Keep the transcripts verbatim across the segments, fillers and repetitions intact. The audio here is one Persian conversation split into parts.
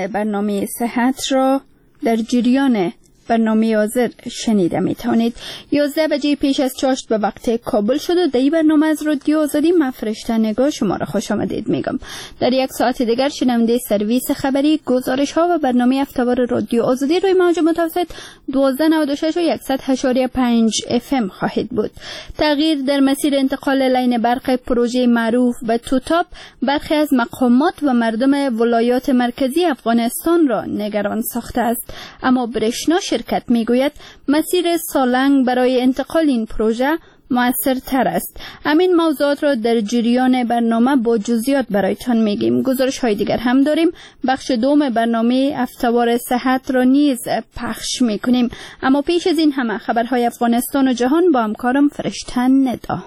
برنامه صحت را در جریان برنامه حاضر شنیده می توانید. یازده بجه پیش از چاشت به وقت کابل شد و در این برنامه از رادیو آزادی من فرشته نگاه شما را خوش آمدید میگم. در یک ساعت دیگر شنونده سرویس خبری، گزارش ها و برنامه هفته‌وار رادیو آزادی روی موج متوسط دوازده نود و شش و صد و هشت و پنج اف ام خواهید بود. تغییر در مسیر انتقال لین برق پروژه معروف به توتاپ برخی از مقامات و مردم ولایات مرکزی افغانستان را نگران ساخته است، اما برشنا شرکت میگوید مسیر سالنگ برای انتقال این پروژه مؤثرتر است. همین موضوعات را در جریان برنامه با جزئیات برایتان میگیم. گزارش های دیگر هم داریم. بخش دوم برنامه هفته‌وار صحت را نیز پخش میکنیم، اما پیش از این همه خبرهای افغانستان و جهان با همکارم فرشته ندا.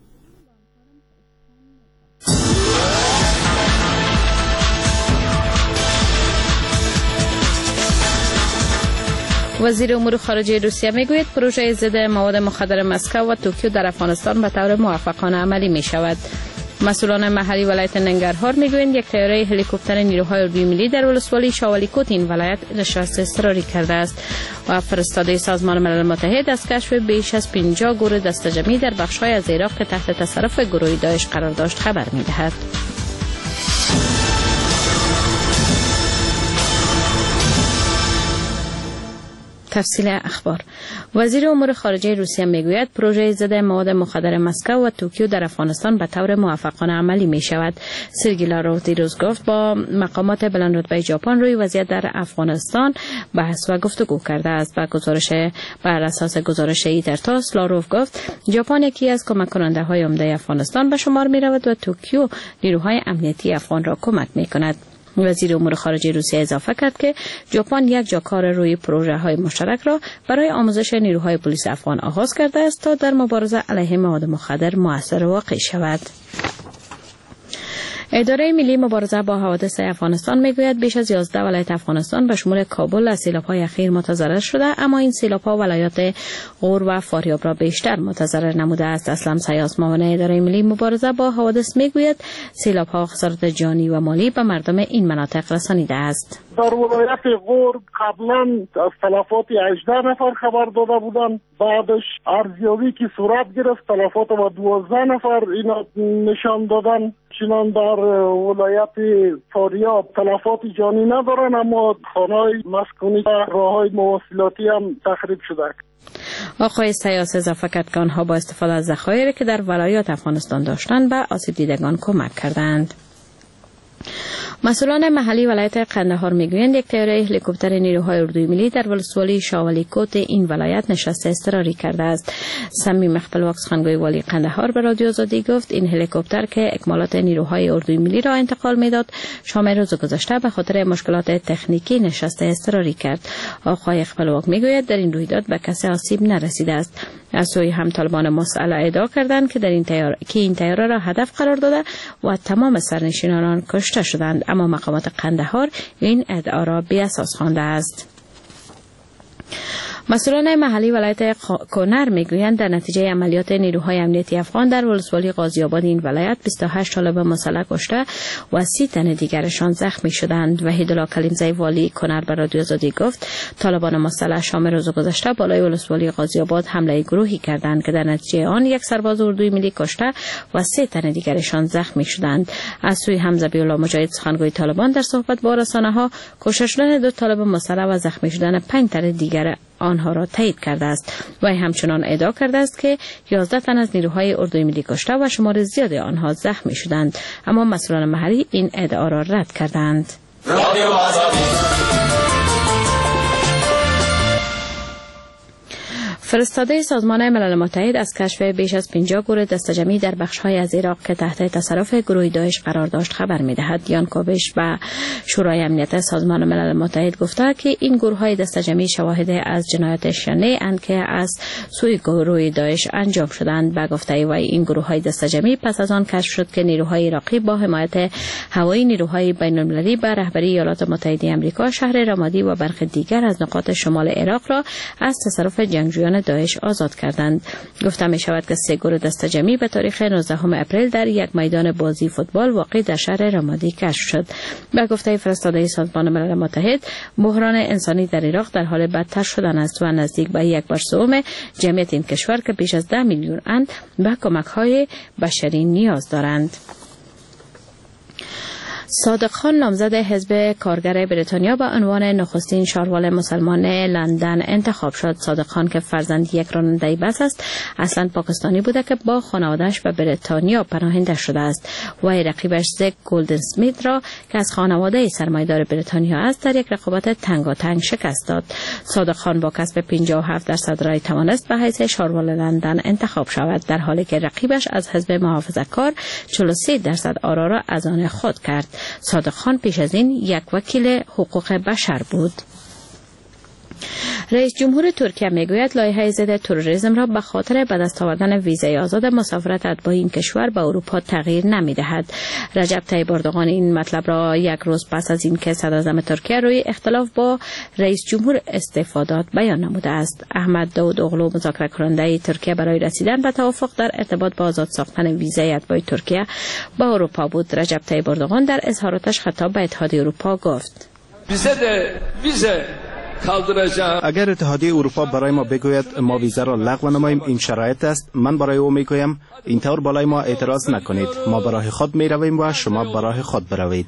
وزیر امور خارجه روسیه میگوید پروژه ضد مواد مخدر مسکو و توکیو در افغانستان به طور موفقانه عملی می شود. مسئولان محلی ولایت ننگرهار میگویند یک طیاره هلیکوپتر نیروهای اردوی ملی در ولسوالی شاولیکوت این ولایت نشست اضطراری کرده است و فرستاده سازمان ملل متحد از کشف بیش از پنجاه گروه دسته‌جمعی در بخش‌های از عراق که تحت تصرف گروه داعش قرار داشت خبر می‌دهد. تفصیل اخبار. وزیر امور خارجه روسیه میگوید پروژه ضد مواد مخدر مسکو و توکیو در افغانستان به طور موفقانه عملی می شود. سرگئی لاروف دیروز گفت با مقامات بلندرتبه ژاپن روی وضعیت در افغانستان بحث و گفتگو کرده است. با گزارش بر اساس گزارش ایترتاس، لاروف گفت ژاپن یکی از کمک کننده های عمده افغانستان به شمار می رود و توکیو نیروهای امنیتی افغان را کمک می کند. وزیر امور خارجه روسیه اضافه کرد که ژاپن یک جا کار روی پروژه های مشترک را برای آموزش نیروهای پلیس افغان آغاز کرده است تا در مبارزه علیه مواد مخدر مؤثر واقع شود. اداره ملی مبارزه با حوادث افغانستان میگوید بیش از یازده ولایت افغانستان به شمول کابل از سیلاب‌های اخیر متضرر شده، اما این سیلاب‌ها ولایات غور و فاریاب را بیشتر متضرر نموده است. اسلم سیاس معاون اداره ملی مبارزه با حوادث میگوید سیلاب‌ها خسارت جانی و مالی به مردم این مناطق رسانیده است. در ولایت غور قبلا از تلفات هجده نفر خبر داده بودند، بعدش ارزیابی که صورت گرفت تلفات با دوازده نفر اینا نشان دادن. چنان در ولایت فاریاب تلفات جانی ندارن، اما خانه‌های مسکونی و راه‌های مواصلاتی هم تخریب شده. آقای سیاس اضافه کرد که آنها با استفاده از ذخایری که در ولایات افغانستان داشتند به آسیب دیدگان کمک کردند. مسئولان محلی ولایت قندهار میگویند یک طیاره هلیکوپتر نیروهای اردوی ملی در ولسوالی شاولیکوت این ولایت نشست اضطراری کرده است. صمیم خپلواک سخنگوی والی قندهار به رادیو آزادی گفت این هلیکوپتر که اکمالات نیروهای اردوی ملی را انتقال میداد شام روز گذشته به خاطر مشکلات تکنیکی نشست اضطراری کرد. آقای خپلواک میگوید در این رویداد به کسی آسیب نرسیده است. از سوی هم طالبان مسئله ادعا کردند که در این طیاره که این طیاره را هدف قرار داده و تمام سرنشینان آن کشته شدند، اما مقامات قندهار این ادعا را بی اساس خوانده است. مسئولان محلی ولایت کنر میگویند در نتیجه عملیات نیروهای امنیتی افغان در ولسوالی غازی آباد این ولایت بیست و هشت طالب مسلح کشته و سی تن دیگرشان زخمی شدند. وحیدالله کلیمزی والی کنر به رادیو آزادی گفت طالبان مسلح شام روز گذشته بالای ولسوالی غازی آباد حمله گروهی کردند که در نتیجه آن یک سرباز اردوی ملی کشته و سه تن دیگرشان زخمی شدند. از سوی هم ذبیح الله مجاهد سخنگوی طالبان در صحبت با رسانه‌ها کشته شدن دو طالب مسلح و زخمی شدن پنج تن دیگر آنها را تایید کرده است و همچنان ادعا کرده است که یازده تن از نیروهای اردوی ملی کشته و شمار زیادی آنها زخمی شدند، اما مسئولان محلی این ادعا را رد کردند. فرستاده سازمان ملل متحد از کشف بیش از پنجاه گروه دسته‌جمعی در بخش‌های از عراق که تحت تصرف گروه داعش قرار داشت خبر می‌دهد. یان کوبش و شورای امنیت سازمان ملل متحد گفته که این گروه‌های دسته‌جمعی شواهد از جنایات شنیع اند که از سوی گروه داعش انجام شدند. با گفته وی این گروه‌های دسته‌جمعی پس از آن کشف شد که نیروهای عراقی با حمایت هوایی نیروهای بین‌المللی به رهبری ایالات متحده آمریکا شهر رمادی و برخی دیگر از نقاط شمال عراق را از تصرف جنگجویان کارگران داعش آزاد کردند. گفته می شود که سه گروه دستجمعی به تاریخ نوزدهم اپریل در یک میدان بازی فوتبال واقع در شهر رمادی کشف شد. به گفته فرستاده سازمان ملل متحد، بحران انسانی در عراق در حال بدتر شدن است و نزدیک به یک بر سوم جمعیت این کشور که بیش از ده میلیون اند به کمک‌های بشری نیاز دارند. صادق خان نامزد حزب کارگر بریتانیا به عنوان نخستین شاروال مسلمان لندن انتخاب شد. صادق خان که فرزند یک راننده بس است، اصلا پاکستانی بوده که با خانواده‌اش به بریتانیا پناهنده شده است. وی رقیبش زک گلدن سمیت را که از خانواده سرمایه‌دار بریتانیا است در یک رقابت تنگاتنگ شکست داد. صادق خان با کسب پنجاه و هفت درصد رای توانست به حیث شاروال لندن انتخاب شود، در حالی که رقیبش از حزب محافظه‌کار چهل و سه درصد آرا را از آن خود کرد. صادق خان پیش از این یک وکیل حقوق بشر بود. رئیس جمهور ترکیه میگوید لایحه ضد تروریسم را به خاطر به دست آوردن ویزای آزاد مسافرت اتباع این کشور به اروپا تغییر نمیدهد. رجب طیب اردوغان این مطلب را یک روز پس از اینکه صدر اعظم ترکیه روی اختلاف با رئیس جمهور استعفا داد بیان نموده است. احمد داود اوغلو مذاکره کننده ترکیه برای رسیدن به توافق در ارتباط با آزاد ساختن ویزای اتباع ترکیه به اروپا بود. رجب طیب اردوغان در اظهاراتش خطاب به اتحادیه اروپا گفت: ویزه اگر اتحادیه اروپا برای ما بگوید ما ویزا را لغو نماییم این شرایط است، من برای او میگویم اینطور بالای ما اعتراض نکنید، ما برای خود می رویم و شما برای خود بروید.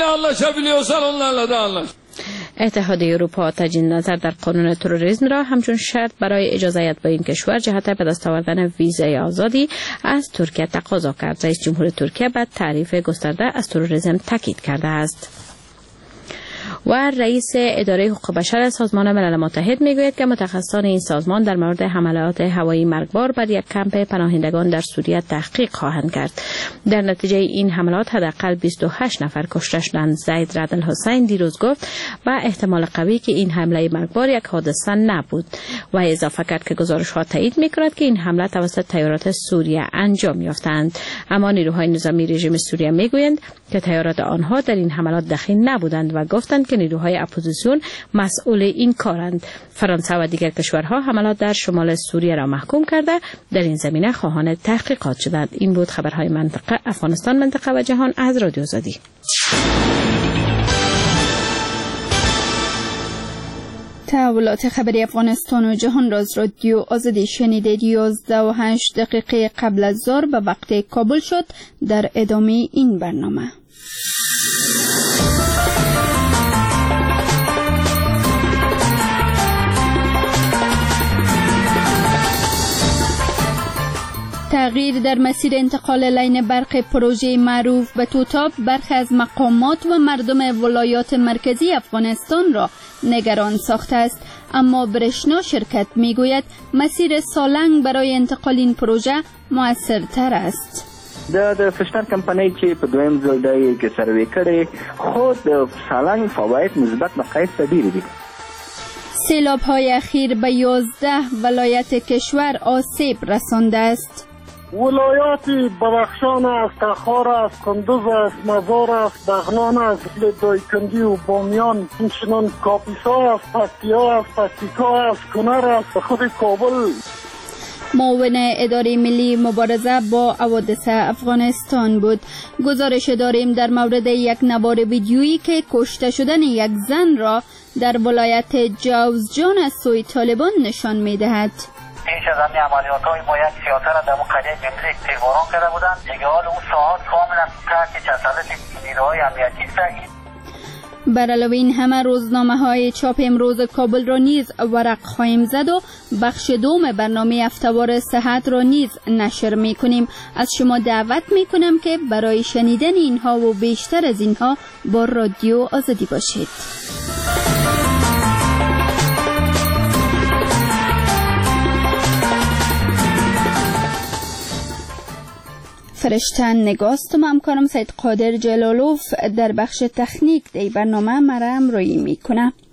اتحادیه اروپا تجدید نظر در قانون تروریسم را همچون شرط برای اجازه اتباع این کشور جهت به دست آوردن ویزای آزادی از ترکیه تقاضا کرد. رئیس جمهور ترکیه به تعریف گسترده از تروریسم تاکید کرده است. و رئیس اداره حقوق بشر سازمان ملل متحد میگوید که متخصصان این سازمان در مورد حملات هوایی مرگبار بر یک کمپ پناهندگان در سوریه تحقیق خواهند کرد. در نتیجه این حملات حداقل بیست و هشت نفر کشته شدند. زید رد الحسین دیروز گفت با احتمال قوی که این حمله مرگبار یک حادثه نبود و اضافه کرد که گزارش ها تایید میکند که این حمله توسط طیارات سوریه انجام یافتند، اما نیروهای نظامی رژیم سوریه میگویند که طیارات آنها در این حملات دخیل نبودند و گفتند که نیروهای اپوزیسیون مسئول این کارند. فرانسه و دیگر کشورها حملات در شمال سوریه را محکوم کرده در این زمینه خواهان تحقیقات شدند. این بود خبرهای منطقه افغانستان، منطقه و جهان از رادیو آزادی. تحولات خبری افغانستان و جهان را از رادیو آزادی شنیدید. یازده و هشت دقیقه قبل از ظهر به وقت کابل شد. در ادامه این برنامه تغییر در مسیر انتقال لین برق پروژه معروف به توتاب برخی از مقامات و مردم ولایات مرکزی افغانستان را نگران ساخته است، اما برشنا شرکت میگوید مسیر سالنگ برای انتقال این پروژه مؤثرتر است. د د فشتر کمپنۍ چې په دویم ځل دی کې سروې کړي خود د سالنگ فواید نسبت به قیس ډېر دي. سیلاب های اخیر به یازده ولایت کشور آسیب رسانده است. ولایات بدخشان است، تخار است، کندوز است، مزار است، بغلان است، دایکندی و بامیان، همچنین کاپیسا است، پکتیا است، پکتیکا است، کنر است، خود کابل. معاون اداره ملی مبارزه با حوادث افغانستان بود. گزارش داریم در مورد یک نوار ویدیویی که کشته شدن یک زن را در ولایت جوزجان از سوی طالبان نشان می‌دهد. پیش از همین عملیات‌های با یک سیاست را در قریه جمعیت تیرباران کرده بودند. دیگه حال اون ساعت کاملا تحت تسلط نیروهای امنیتی است. بر علاوه این همه روزنامه های چاپ امروز کابل را نیز ورق خواهیم زد و بخش دوم برنامه هفته‌وار صحت را نیز نشر می کنیم. از شما دعوت می کنم که برای شنیدن اینها و بیشتر از اینها با رادیو آزادی باشید. فرشتن نگاست و همکارم سید قادر جلالوف در بخش تکنیک دی برنامه مرا همراهی میکنه.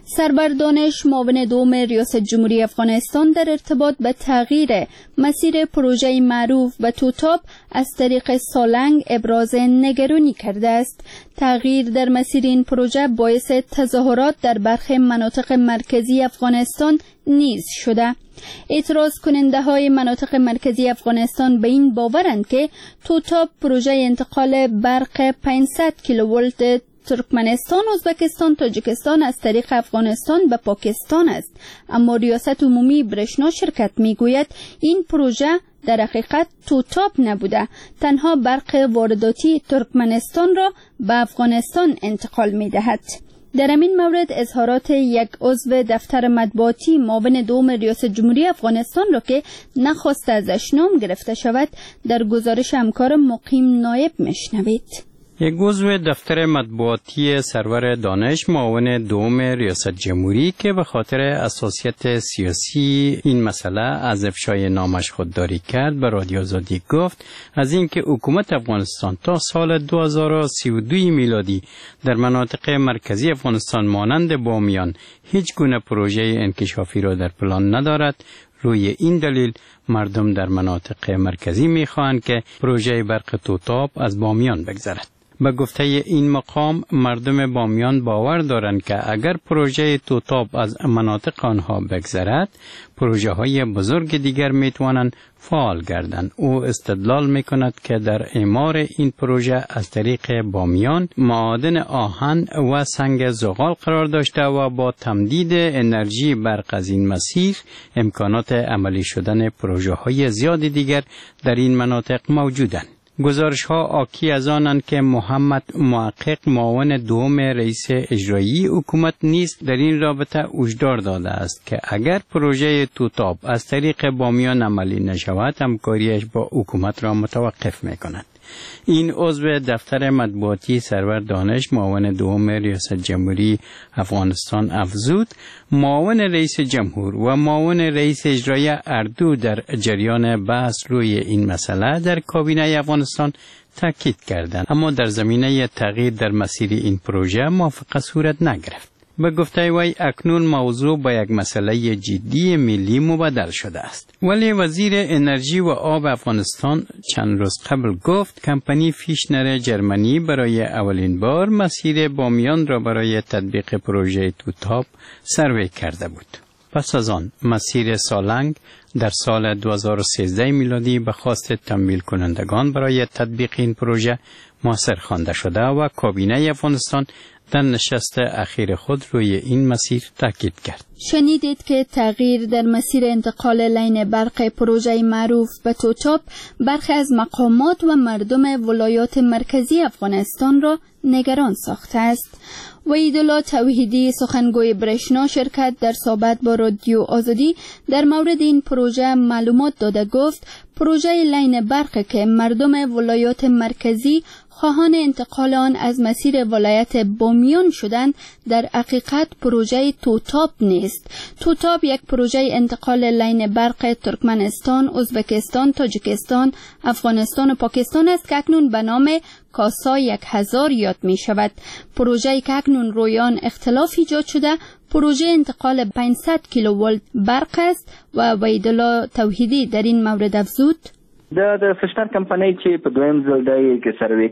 سرور دانش معاون دوم ریاست جمهوری افغانستان در ارتباط به تغییر مسیر پروژه معروف به توتاپ از طریق سالنگ ابراز نگرانی کرده است. تغییر در مسیر این پروژه باعث تظاهرات در برخی مناطق مرکزی افغانستان نیز شده. اعتراض کننده های مناطق مرکزی افغانستان به این باورند که توتاپ پروژه انتقال برق پانصد کیلوولت ترکمنستان، ازبکستان، تاجیکستان از طریق افغانستان به پاکستان است. اما ریاست عمومی برشنا شرکت میگوید این پروژه در حقیقت توتاپ نبوده، تنها برق وارداتی ترکمنستان را به افغانستان انتقال میدهد. در همین مورد اظهارات یک عضو دفتر مطبوعاتی معاون دوم ریاست جمهوری افغانستان را که نخواست ازش نام گرفته شود در گزارش همکار مقیم نایب میشنوید. یک عضو دفتر مطبوعاتی سرور دانش معاون دوم ریاست جمهوری که به خاطر حساسیت سیاسی این مسئله از افشای نامش خودداری کرد به رادیو آزادی گفت از اینکه حکومت افغانستان تا سال دو هزار و سی و دو میلادی در مناطق مرکزی افغانستان مانند بامیان هیچ گونه پروژه انکشافی را در پلان ندارد، روی این دلیل مردم در مناطق مرکزی میخواهند که پروژه برق توتاپ از بامیان بگذرد. به گفته این مقام مردم بامیان باور دارند که اگر پروژه توتاپ از مناطق آنها بگذرد پروژه های بزرگ دیگر میتوانند فعال گردند. او استدلال میکند که در اعمار این پروژه از طریق بامیان معادن آهن و سنگ زغال قرار داشته و با تمدید انرژی برق از این مسیر امکانات عملی شدن پروژه های زیاد دیگر در این مناطق موجودند. گزارش ها آکی از آنند که محمد محقق معاون دوم رئیس اجرایی حکومت نیز در این رابطه هشدار داده است که اگر پروژه توتاپ از طریق بامیان عملی نشود همکاریش با حکومت را متوقف می‌کند. این عضو دفتر مطبوعاتی سرور دانش معاون دوم ریاست جمهوری افغانستان افزود معاون رئیس جمهور و معاون رئیس اجرایی اردو در جریان بحث روی این مسئله در کابینه افغانستان تاکید کردند، اما در زمینه تغییر در مسیر این پروژه موافقت صورت نگرفت. به گفته وی اکنون موضوع با یک مسئله جدی ملی مبدل شده است. ولی وزیر انرژی و آب افغانستان چند روز قبل گفت کمپانی فیشنر جرمنی برای اولین بار مسیر بامیان را برای تطبیق پروژه توتاپ سروی کرده بود. پس از آن مسیر سالنگ در سال دو هزار و سیزده میلادی به خواست تمویل کنندگان برای تطبیق این پروژه موثر خوانده شده و کابینه افغانستان در نشست اخیر خود روی این مسیر تاکید کرد. شنیدید که تغییر در مسیر انتقال لین برق پروژه معروف به توتاپ برخی از مقامات و مردم ولایات مرکزی افغانستان را نگران ساخته است. وحیدالله توحیدی سخنگوی برشنا شرکت در صحبت با رادیو آزادی در مورد این پروژه معلومات داده گفت پروژه لین برق که مردم ولایات مرکزی خواهان انتقال آن از مسیر ولایت بامیان شدند در حقیقت پروژه توتاپ نیست. توتاپ یک پروژه انتقال لین برق ترکمنستان، ازبکستان، تاجیکستان، افغانستان و پاکستان است که اکنون به نام کاسا یک هزار یاد می شود. پروژه‌ای که اکنون روی آن اختلاف ایجاد شده پروژه انتقال پانصد کیلوولت برق است و وحیدالله توحیدی در این مورد افزود د د فشنر کمپنی چې په دویم ځل دی کې سروې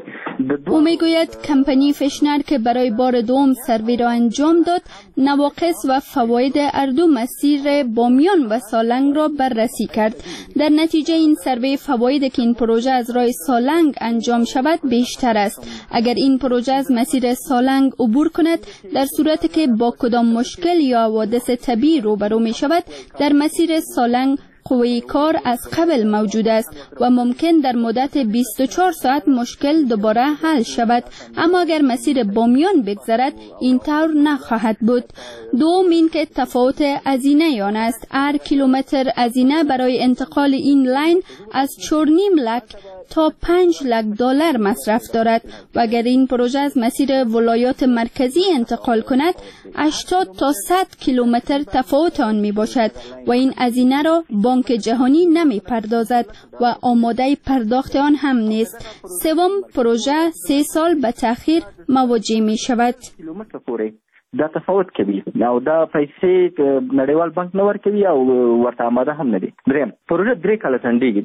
کړي او میگوید کمپنی فشنر که برای بار دوم سروې را انجام داد نواقص و فواید هر دو مسیر بامیان و سالنگ را بررسی کرد. در نتیجه این سروې فوایدی که این پروژه از راه سالنگ انجام شود بیشتر است. اگر این پروژه از مسیر سالنگ عبور کند در صورتی که با کدام مشکل یا حوادث طبیعی روبرو می شود در مسیر سالنگ قوی کار از قبل موجود است و ممکن در مدت بیست و چهار ساعت مشکل دوباره حل شود، اما اگر مسیر بامیان بگذرد این طور نخواهد بود. دوم این که تفاوت هزینه آن است. هر کیلومتر هزینه برای انتقال این لاین از چهار و نیم لک تا پنج لک دلار مصرف دارد و اگر این پروژه از مسیر ولایات مرکزی انتقال کند هشتاد تا صد کیلومتر تفاوت آن می باشد و این هزینه را بانک جهانی نمی پردازد و آماده پرداخت آن هم نیست. سوم پروژه سه سال به تأخیر مواجه می شود. دا تفاوت کوي او دا پیسې نړیوال بانک نه ورکوي او ورته آماده هم نه دي. دریم پروژه درې کاله ځنډیږي.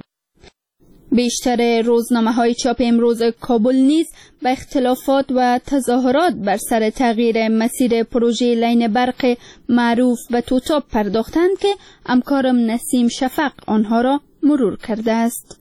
بیشتر روزنامه های چاپ امروز کابل نیز به اختلافات و تظاهرات بر سر تغییر مسیر پروژه لین برق معروف به توتاپ پرداختند که همکارم نسیم شفق آنها را مرور کرده است.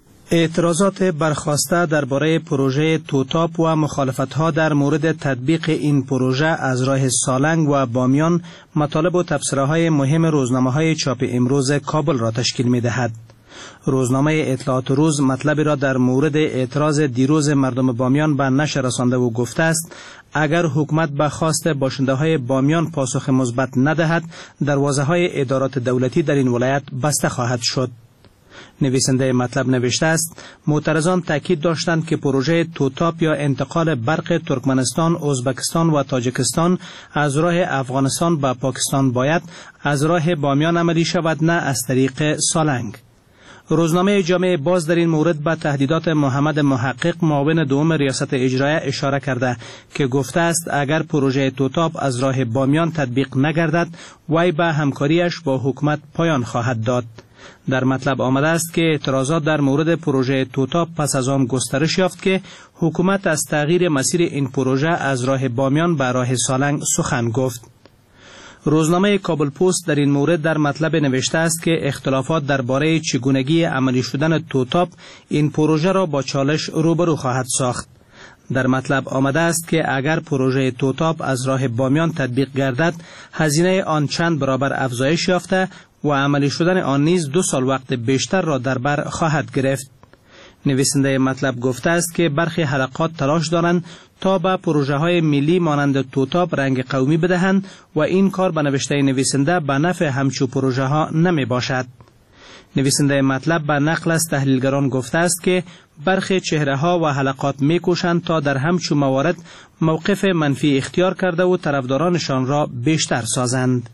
اعتراضات برخاسته درباره پروژه توتاپ و مخالفت‌ها در مورد تطبیق این پروژه از راه سالنگ و بامیان مطالب و تبصره‌های مهم روزنامه‌های چاپ امروز کابل را تشکیل می‌دهد. روزنامه اطلاعات روز مطلبی را در مورد اعتراض دیروز مردم بامیان به نشر رسانده و گفته است اگر حکومت به خواست باشنده‌های بامیان پاسخ مثبت ندهد دروازه‌های ادارات دولتی در این ولایت بسته خواهد شد. نویسنده مطلب نوشته است معترضان تاکید داشتند که پروژه توتاپ یا انتقال برق ترکمنستان، ازبکستان و تاجیکستان از راه افغانستان به پاکستان باید از راه بامیان عملی شود نه از طریق سالنگ. روزنامه جامعه باز در این مورد به تهدیدات محمد محقق معاون دوم ریاست اجرایه اشاره کرده که گفته است اگر پروژه توتاپ از راه بامیان تطبیق نگردد وی به همکاریش با حکومت پایان خواهد داد. در مطلب آمده است که اعتراضات در مورد پروژه توتاپ پس از آن گسترش یافت که حکومت از تغییر مسیر این پروژه از راه بامیان به راه سالنگ سخن گفت. روزنامه کابل پست در این مورد در مطلب نوشته است که اختلافات درباره چگونگی عملی شدن توتاپ این پروژه را با چالش روبرو خواهد ساخت. در مطلب آمده است که اگر پروژه توتاپ از راه بامیان تطبیق گردد هزینه آن چند برابر افزایش یافته و عملی شدن آن نیز دو سال وقت بیشتر را در بر خواهد گرفت. نویسنده مطلب گفته است که برخی حلقات تلاش دارند تا به پروژه های ملی مانند توتاپ رنگ قومی بدهند و این کار به نوشته نویسنده به نفع همچو پروژه ها نمی باشد. نویسنده مطلب به نقل از تحلیلگران گفته است که برخی چهره ها و حلقات می کوشند تا در همچو موارد موقف منفی اختیار کرده و طرفدارانشان را بیشتر سازند.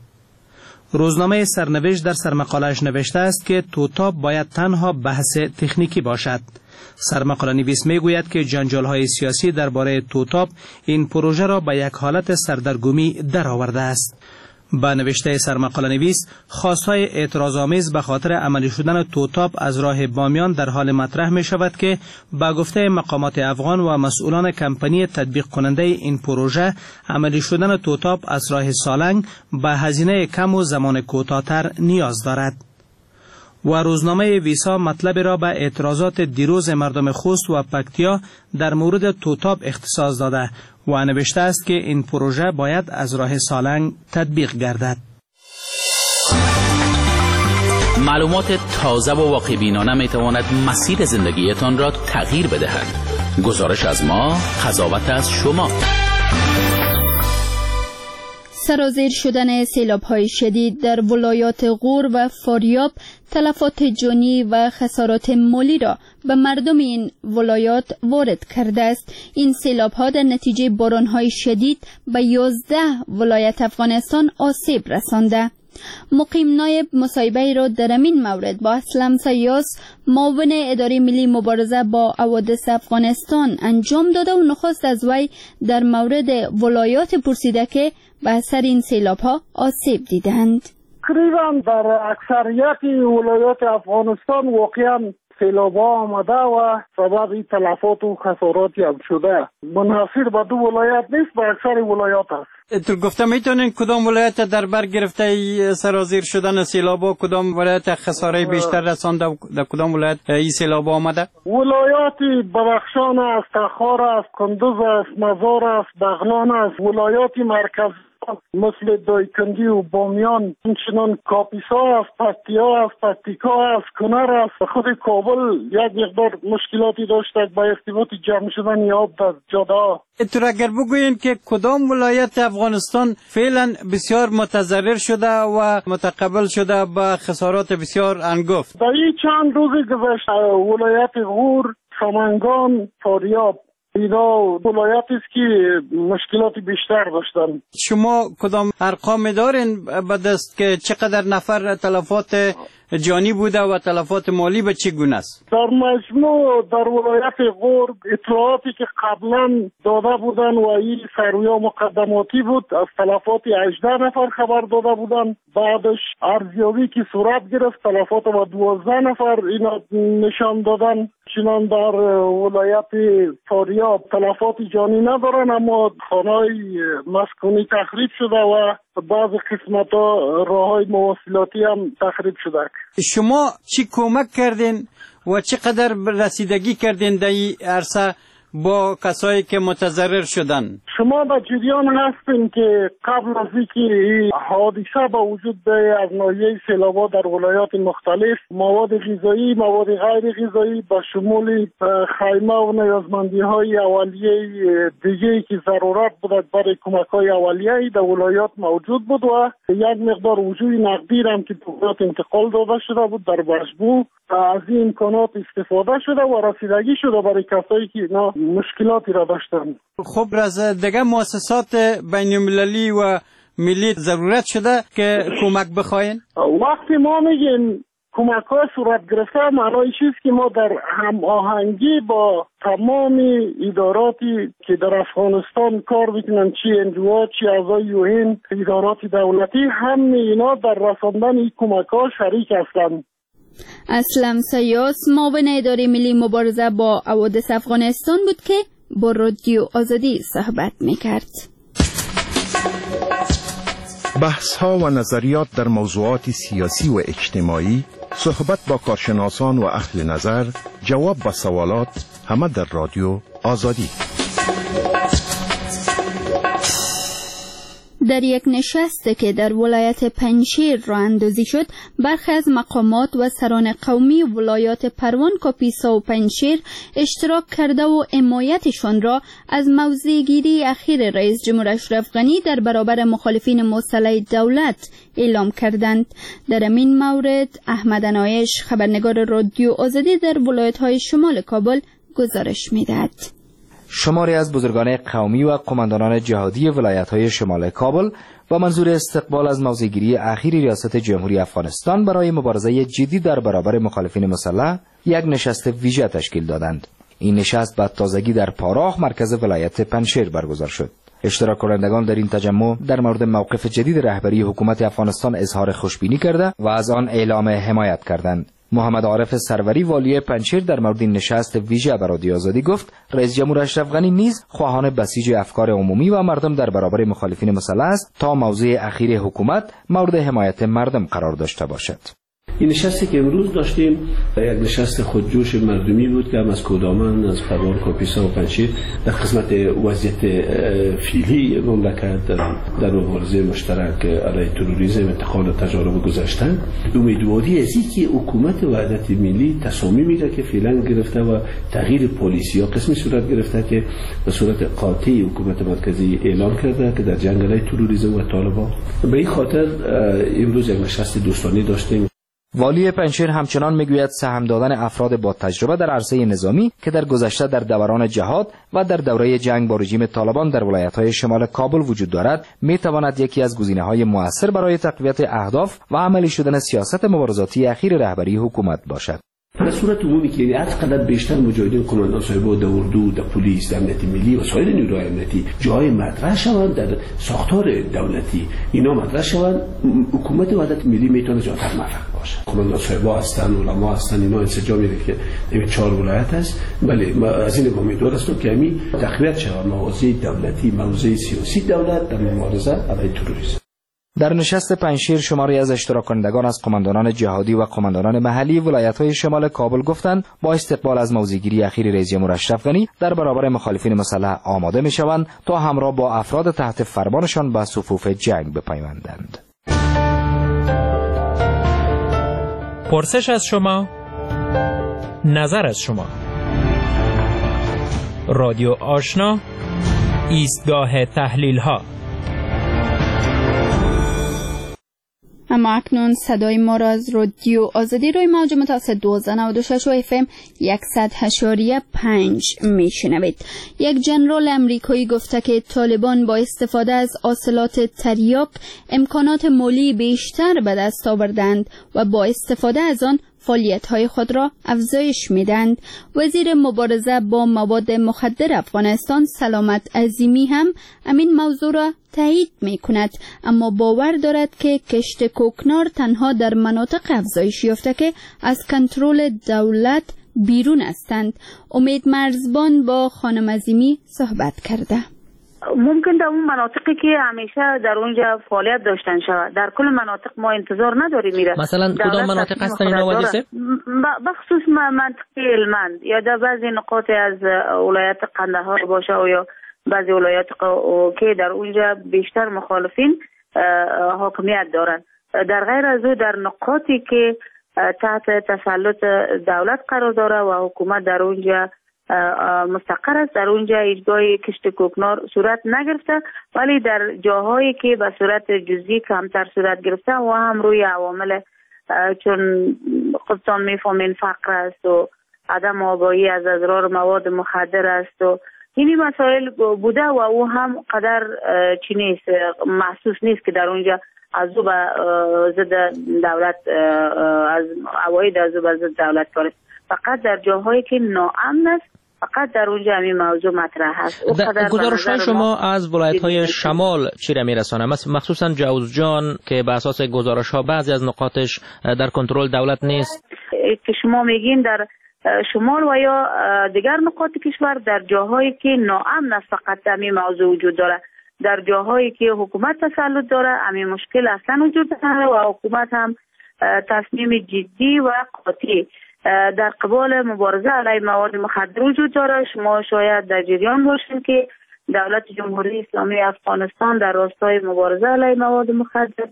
روزنامه سرنوشت در سرمقاله‌اش نوشته است که توتاپ باید تنها بحث تکنیکی باشد. سرمقاله نویس می گوید که جنجال‌های سیاسی درباره توتاپ این پروژه را به یک حالت سردرگمی درآورده است. با نوشته سرمقاله نویس خواستهای اعتراض‌آمیز به خاطر عملی شدن توتاپ از راه بامیان در حال مطرح می شود که با گفته مقامات افغان و مسئولان کمپانی تطبیق کننده این پروژه عملی شدن توتاپ از راه سالنگ به هزینه کم و زمان کوتاه‌تر نیاز دارد. و روزنامه ویسا مطلب را به اعتراضات دیروز مردم خوست و پکتیا در مورد توتاپ اختصاص داده و نوشته است که این پروژه باید از راه سالنگ تطبیق گردد. معلومات تازه و واقع بینانه می تواند مسیر زندگیتان را تغییر بدهد. گزارش از ما، قضاوت از شما. سرازیر شدن سیلاب‌های شدید در ولایات غور و فاریاب تلفات جانی و خسارات مالی را به مردم این ولایات وارد کرده است. این سیلاب‌ها در نتیجه باران‌های شدید به یازده ولایت افغانستان آسیب رسانده. مقیم نایب مصاحبه را در این مورد با اسلم سیاس معاون اداره ملی مبارزه با حوادث افغانستان انجام داده و نخست از وی در مورد ولایات پرسیده که به اثر این سیلاب ها آسیب دیدند. تقریبا در اکثریت ولایات افغانستان واقعا سیلاب ها آمده و سبب تلفات و خساراتی هم شده. منحصر به دو ولایت نیست، به اکثر ولایات است. تو گفته میتونین کدام ولایت در بر گرفته سرازیر شدن سیلابا، کدام ولایت خساره بیشتر رسانده و در کدام ولایت این سیلابا آمده؟ ولایات بدخشان است، تخار است، کندوز است، مزار است، بغلان است. ولایات مرکز مثل دایکندی و بامیان، همچنان کاپیسا است، پکتیا است، پکتیکا است، کنر است. خود کابل یک مقدار مشکلاتی داشته با ارتباط جمع شدن آب در جاده. تو اگر بگوین که کدام ولایت افغانستان فعلا بسیار متضرر شده و متقبل شده با خسارات بسیار انگفت؟ در این چند روز گذشته ولایت غور، سمنگان، فاریاب اینا ولایتی است که مشکلات بیشتر داشتن. شما کدام ارقام دارین به دست که چقدر نفر تلفات جانی بوده و تلفات مالی به چه گونه است؟ در مجموع در ولایت غرب اطلاعاتی که قبلا داده بودن و این سرویا مقدماتی بود، از تلفات هجده نفر خبر داده بودن. بعدش ارزیابی که صورت گرفت تلفات و دوازده نفر اینا نشان دادن. چنان در ولایت فاریاب تلفات جانی ندارن، اما خانه‌های مسکونی تخریب شده و بعض قسمت ها راه های مواصلاتی هم تخریب شده. شما چی کمک کردین و چقدر رسیدگی کردین در این عرصه با کسایی که متضرر شدن؟ شما در جریان هستین که قبل از اینکه حادثه به وجود بیاید از ناحیه سیلاب‌ها در ولایات مختلف مواد غذایی، مواد غیر غذایی به شمول خیمه و نیازمندی‌های اولیه دیگه‌ای که ضرورت بود برای کمک‌های اولیه در ولایات موجود بود و یک مقدار وجوه نقدی هم که دولت انتقال داده شده بود در مجموع از این امکانات استفاده شده و رسیدگی شده برای کسایی که اینا مشکلاتی را داشتن. خب از دیگه مؤسسات بین المللی و ملی ضرورت شده که کمک بخواین؟ وقتی ما میگیم کمک های صورت گرفته معنای چیست که ما در هماهنگی با تمام اداراتی که در افغانستان کار میکنن، چی انجوها چی اعضای یوهین ادارات دولتی، هم اینا در رساندن این کمک ها شریک هستند. اسلم سیاس معاون اداره ملی مبارزه با حوادث افغانستان بود که با رادیو آزادی صحبت میکرد. بحث ها و نظریات در موضوعات سیاسی و اجتماعی، صحبت با کارشناسان و اهل نظر، جواب با سوالات، همه در رادیو آزادی. در یک نشست که در ولایت پنجشیر راه اندازی شد، برخی از مقامات و سران قومی ولایات پروان، کاپیسا و پنجشیر اشتراک کرده و حمایتشان را از موضع‌گیری اخیر رئیس جمهور اشرف غنی در برابر مخالفین مسلح دولت اعلام کردند. در این مورد احمد عنایش، خبرنگار رادیو آزادی در ولایت‌های شمال کابل گزارش می‌دهد. شماری از بزرگان قومی و قماندانان جهادی ولایت‌های شمال کابل با منظور استقبال از موضع‌گیری اخیر ریاست جمهوری افغانستان برای مبارزه جدی در برابر مخالفین مسلح یک نشست ویژه تشکیل دادند. این نشست بعد تازگی در پاراخ مرکز ولایت پنجشیر برگزار شد. اشتراک کنندگان در این تجمع در مورد موقف جدید رهبری حکومت افغانستان اظهار خوشبینی کرده و از آن اعلام حمایت کردند. محمد عارف سروری والی پنجشیر در مورد این نشست ویژه به رادیو آزادی گفت رئیس جمهور اشرف غنی نیز خواهان بسیج افکار عمومی و مردم در برابر مخالفین مسلح است تا موضع اخیر حکومت مورد حمایت مردم قرار داشته باشد. این نشستی که امروز داشتیم یک نشست خودجوش مردمی بود که هم از کودامن، از پروان، کاپیسا و پنجشیر در خدمت وضعیت فعلی مملکت در, در مبارزه مشترک علیه تروریسم انتقال تجارب گذشتن. امیدواری از اینکه حکومت وحدت ملی تصامیمی را که فعلا گرفته و تغییر پلیسی ها قسمی صورت گرفته که به صورت قاطعی حکومت مرکزی اعلام کرده که در جنگ علیه تروریسم و طالبان. به این خاطر امروز یک نشست دوستانه داشتیم. والی پنجشیر همچنان میگوید سهم دادن افراد با تجربه در عرصه نظامی که در گذشته در دوران جهاد و در دوره جنگ با رژیم طالبان در ولایت‌های شمال کابل وجود دارد میتواند یکی از گزینه‌های مؤثر برای تقویت اهداف و عملی شدن سیاست مبارزاتی اخیر رهبری حکومت باشد. در صورت عمومی که هر قدر بیشتر مجاهدین قماندان صاحبا در اردو، در پلیس، در امنیت ملی و سایر نیروهای امنیتی جای مطرح شوند در ساختار دولتی، اینا مطرح شوند، حکومت وحدت ملی میتونه جاتر موفق باشه. قماندان صاحبا هستن، علما هستن، اینا انسجامی که این چهار ولایت است. بله، ما از این امیدوار هستم که همین تقویت شود موازی دولتی، موازی سیاسی دولت در مبارزه علیه تروریسم. در نشست پنجشیر شماری از اشتراک کنندگان از قماندانان جهادی و قماندانان محلی ولایت‌های شمال کابل گفتند با استقبال از موضع‌گیری اخیر رئیس جمهور اشرف غنی در برابر مخالفین مسلح آماده می‌شوند تا همراه با افراد تحت فرمانشان به صفوف جنگ بپیوندند. پرسش از شما، نظر از شما. رادیو آشنا، ایستگاه تحلیل‌ها. اما اکنون صدای ما را از رادیو آزادی روی موج متوسط دویست و نود و شش و اف ام صد و پنج میشنوید. یک جنرال امریکایی گفته که طالبان با استفاده از حاصلات تریاک امکانات مالی بیشتر به دست آوردند و با استفاده از آن فعالیت‌های خود را افزایش می‌دهند. وزیر مبارزه با مواد مخدر افغانستان سلامت عظیمی هم همین موضوع را تایید می‌کند، اما باور دارد که کشت کوکنار تنها در مناطق افزایش یافته که از کنترل دولت بیرون هستند. امید مرزبان با خانم عظیمی صحبت کرده. ممکن در اون مناطقی که همیشه در اونجا فعالیت داشتن شود، در کل مناطق ما انتظار نداریم میره. مثلا کدام مناطق هستن اینا وادیسه؟ بخصوص منطقه هلمند یا در بعضی نقاط از ولایت قندهار باشه و یا بعضی ولایات که در اونجا بیشتر مخالفین حاکمیت دارن. در غیر از او در نقاطی که تحت تسلط دولت قرار داره و حکومت در اونجا مستقر است، در اونجا هیچگاه کشت کوکنار صورت نگرفته، ولی در جاهایی که به صورت جزئی کمتر صورت گرفته و هم روی عوامل چون خودتان میفهمین فقر است و عدم آگاهی از اضرار مواد مخدر است و اینی مسائل بوده و او هم قدر چی نیست، محسوس نیست که در اونجا از او به ضد دولت از عواید از او به ضد دولت کاره. فقط در جاهایی که ناامن است فقط در اونجا همین موضوع مطرح هست. گزارش‌های شما از ولایت‌های شمال چی را می‌رسانه؟ مخصوصا جوزجان که به اساس گزارش‌ها بعضی از نقاطش در کنترل دولت نیست که شما میگین در شمال و یا دیگر نقاط کشور در جاهایی که ناامن است فقط همین موضوع وجود داره. در جاهایی که حکومت تسلط داره همین مشکل اصلا وجود نداره و حکومت هم تصمیم جدی و قاطع در قبال مبارزه علیه مواد مخدر وجود داره. شما شاید در جریان باشین که دولت جمهوری اسلامی افغانستان در راستای مبارزه علیه مواد مخدر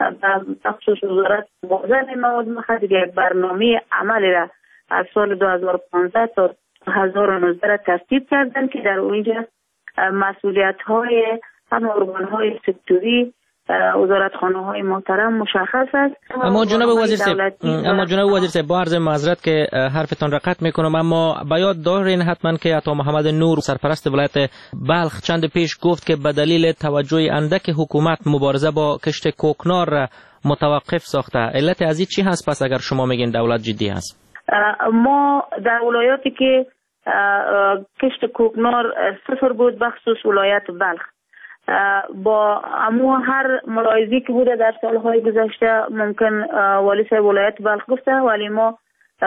به خصوص وزارت مبارزه علیه مواد مخدر یک برنامه عملی را از سال دو هزار و پانزده تا دو هزار و نوزده را تصویب کردن که در اونجا مسئولیت‌های هم ارگان‌های سکتوری وزارتخانه های محترم مشخص است. اما جناب وزیر صاحب اما جناب وزیر صاحب با عرض معذرت که حرفتان را قطع میکنم، اما به یاد دارین حتما که عطا محمد نور سرپرست ولایت بلخ چند پیش گفت که به دلیل توجه اندک حکومت مبارزه با کشت کوکنار را متوقف ساخته. علت از این چی هست پس اگر شما میگین دولت جدی هست؟ ما در ولایاتی که کشت کوکنار صفر بود بخصوص ولایت بلخ با امو هر ملاحظه‌ای که بوده در سالهای گذشته ممکن والی صاحب ولایت بلخ گفته، ولی ما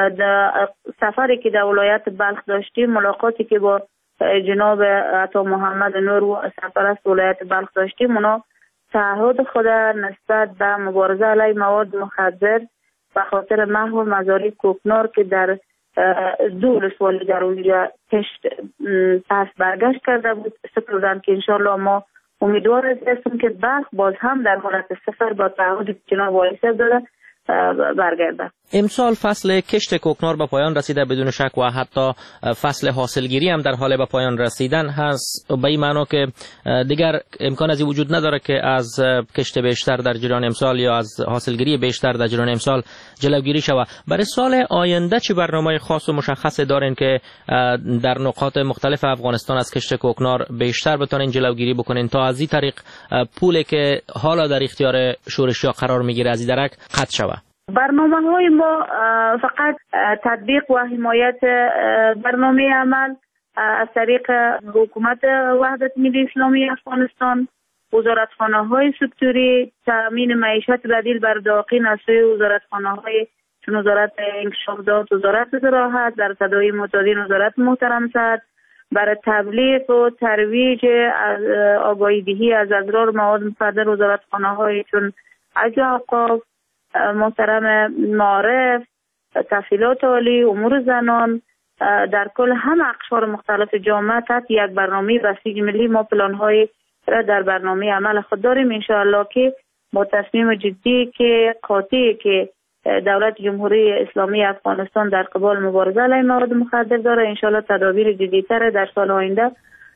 سفری که در ولایت بلخ داشتیم، ملاقاتی که با جناب عطا محمد نور و سرپرست ولایت بلخ داشتیم، اونا تعهد خود نسبت به مبارزه علیه مواد مخدر به خاطر محو مزارع کوکنار که در دو ولسوالی در اونجا کشت پس برگشت کرده بود سپردن که انشالله ما امیدوار هستیم که بلخ باز هم در حالت صفر با تعهدی که جناب والی صاحب داده برگرده. امسال فصل کشت کوکنار به پایان رسیده بدون شک و حتی فصل حاصلگیری هم در حال به پایان رسیدن هست، به این معنا که دیگر امکان از وجود نداره که از کشت بیشتر در جریان امسال یا از حاصلگیری بیشتر در جریان امسال جلوگیری شود. برای سال آینده چه برنامه خاص و مشخص دارین که در نقاط مختلف افغانستان از کشت کوکنار بیشتر بتونین جلوگیری بکنین تا از این طریق پولی که حالا در اختیار شورشیا قرار میگیره از این درک قطع شود؟ برنامه های ما فقط تطبیق و حمایت برنامه عمل از طریق حکومت وحدت ملی اسلامی افغانستان، وزارتخانه های سکتوری، تامین معیشت بدیل بر داخل از سوی وزارتخانه های چون وزارت انکشاف داد، وزارت زراعت، در صدای معتادین وزارت محترم صحت، برای تبلیغ و ترویج آگاهی دهی از اضرار مواد مخدر وزارتخانه های چون عجاقاب، محترم معارف، تحصیلات عالی، امور زنان، در کل هم اقشار مختلف جامعه تحت یک برنامه بسیج ملی ما پلان‌های را در برنامه عمل خود داریم. انشاءالله که با تصمیم جدی که قاطعی که دولت جمهوری اسلامی افغانستان در قبال مبارزه علیه مواد مخدر داره، انشاءالله تدابیر جدی‌تر در سال آینده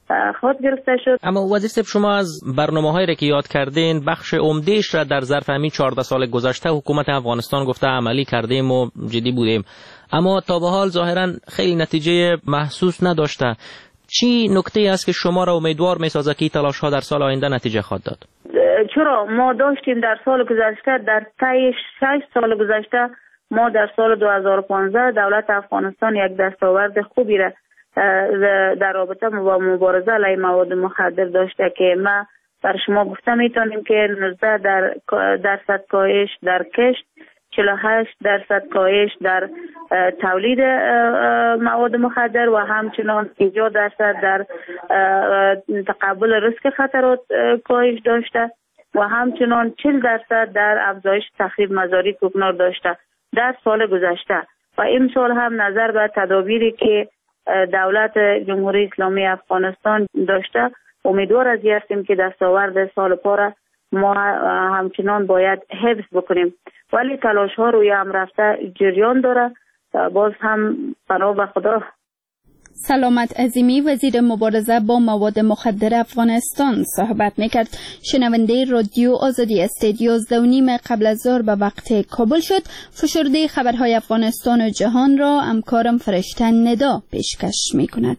خود گرفته شد. اما وزیر صاحب، شما از برنامه‌هایی را که یاد کردین بخش عمده‌اش را در ظرف همین چهارده سال گذشته حکومت افغانستان گفته عملی کردیم و جدی بودیم، اما تا به حال ظاهراً خیلی نتیجه محسوس نداشته. چی نکته است که شما را امیدوار می‌سازه که تلاش‌ها در سال آینده نتیجه خواهد داد؟ چرا ما داشتیم در سال گذشته، در طی شش سال گذشته ما در سال دو هزار و پانزده دولت افغانستان یک دستاورد خوبی را در رابطه با مبارزه علیه مواد مخدر داشته که ما بر شما گفته میتونیم که نوزده درصد کاهش در کشت، چهل و هشت درصد کاهش در تولید مواد مخدر و همچنان پنجاه درصد در تقبل ریسک خطرات کاهش داشته و همچنان چهل درصد در افزایش تخریب مزاری کوکنار داشته در سال گذشته. و این سال هم نظر به تدابیری که دولت جمهوری اسلامی افغانستان داشته امیدوار از هستیم که دستاورد سال پاره ما همچنان باید حفظ بکنیم، ولی تلاش ها روی هم رفته جریان داره. باز هم پناه به خدا. سلامت عظیمی وزیر مبارزه با مواد مخدر افغانستان صحبت میکرد. شنونده رادیو آزادی است. یازده و نیم قبل از ظهر به وقت کابل شد. فشرده خبرهای افغانستان و جهان را همکارم فرشته ندا پیشکش میکند.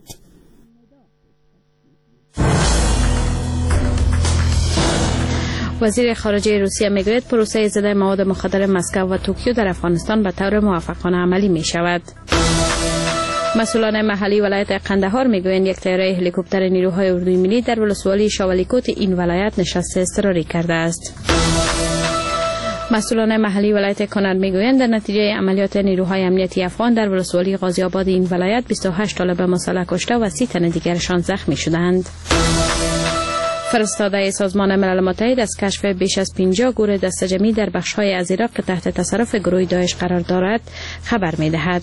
وزیر خارجه روسیه میگوید پروسه ضد مواد مخدر مسکو و توکیو در افغانستان به طور موفقانه عملی می شود. مسئولان محلی ولایت قندهار میگویند یک طیاره هلیکوپتر نیروهای اردوی ملی در ولسوالی شاولیکوت این ولایت نشست اضطراری کرده است. مسئولان محلی ولایت کنر میگویند در نتیجه عملیات نیروهای امنیتی افغان در ولسوالی غازی آباد این ولایت بیست و هشت طالب مسلح کشته و سی تن دیگرشان زخمی شدند. فرستاده سازمان ملل متحد از کشف بیش از پنجاه گور دسته‌جمعی در بخش‌های از عراق که تحت تصرف گروه داعش قرار دارد خبر می‌دهد.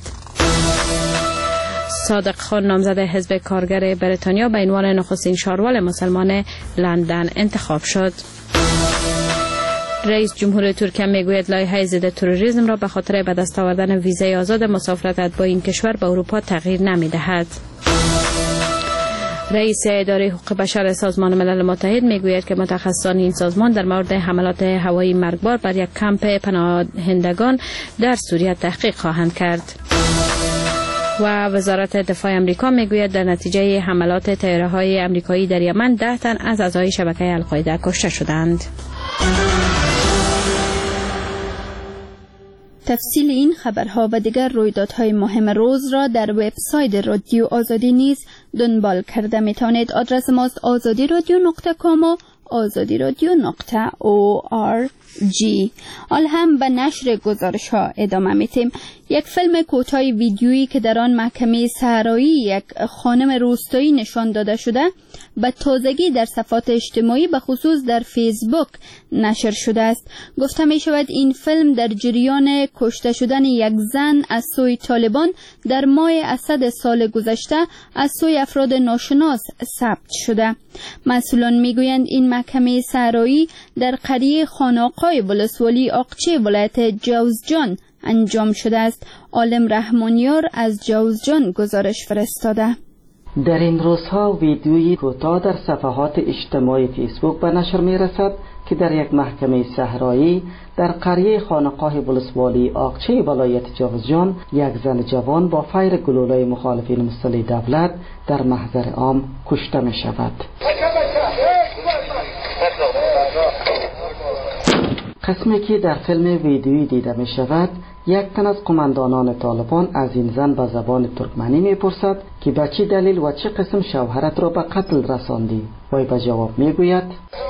صادق خان نامزد حزب کارگر بریتانیا به عنوان نخستین شاروال مسلمان لندن انتخاب شد. رئیس جمهور ترکیه میگوید لایحه ضد تروریسم را به خاطر به دست آوردن ویزای آزاد مسافرت با این کشور به اروپا تغییر نمی‌دهد. رئیس اداره حقوق بشر سازمان ملل متحد میگوید که متخصصان این سازمان در مورد حملات هوایی مرگبار بر یک کمپ پناهندگان در سوریه تحقیق خواهند کرد. و وزارت دفاع امریکا میگوید در نتیجه حملات طیاره‌های امریکایی در یمن ده تن از اعضای شبکه القاعده کشته شدند. تفصیل این خبرها و دیگر رویدادهای مهم روز را در وبسایت رادیو آزادی نیز دنبال کرده میتوانید. آدرس ماست آزادی رادیو نقطه کام و آزادی رادیو نقطه او آر جی. حال هم به نشر گزارش ها ادامه میتیم. یک فیلم کوتاه ویدیویی که در آن محکمه صحرایی یک خانم روستایی نشان داده شده به تازگی در صفحات اجتماعی به خصوص در فیسبوک نشر شده است. گفته می شود این فیلم در جریان کشته شدن یک زن از سوی طالبان در ماه اسد سال گذشته از سوی افراد ناشناس ثبت شده. مسئولان میگویند این محکمه صحرایی در قریه خانقاه ولسوالی آقچه ولایت جوزجان انجام شده است. عالم رحمانیار از جوزجان گزارش فرستاده. در این روزها ویدیویی کوتاه در صفحات اجتماعی فیسبوک به نشر می رسد که در یک محکمه صحرایی در قریه خانقاه ولسوالی آقچه ولایت جوزجان یک زن جوان با فیر گلولای مخالفین مسلح دولت در محضر عام کشته می شود. قسمی که در فیلم ویدیویی دیده می شود یک تن از قماندانان طالبان از این زن به زبان ترکمنی می پرسد که به چه دلیل و چه قسم شوهرت را به قتل رساندی؟ وی به جواب می گوید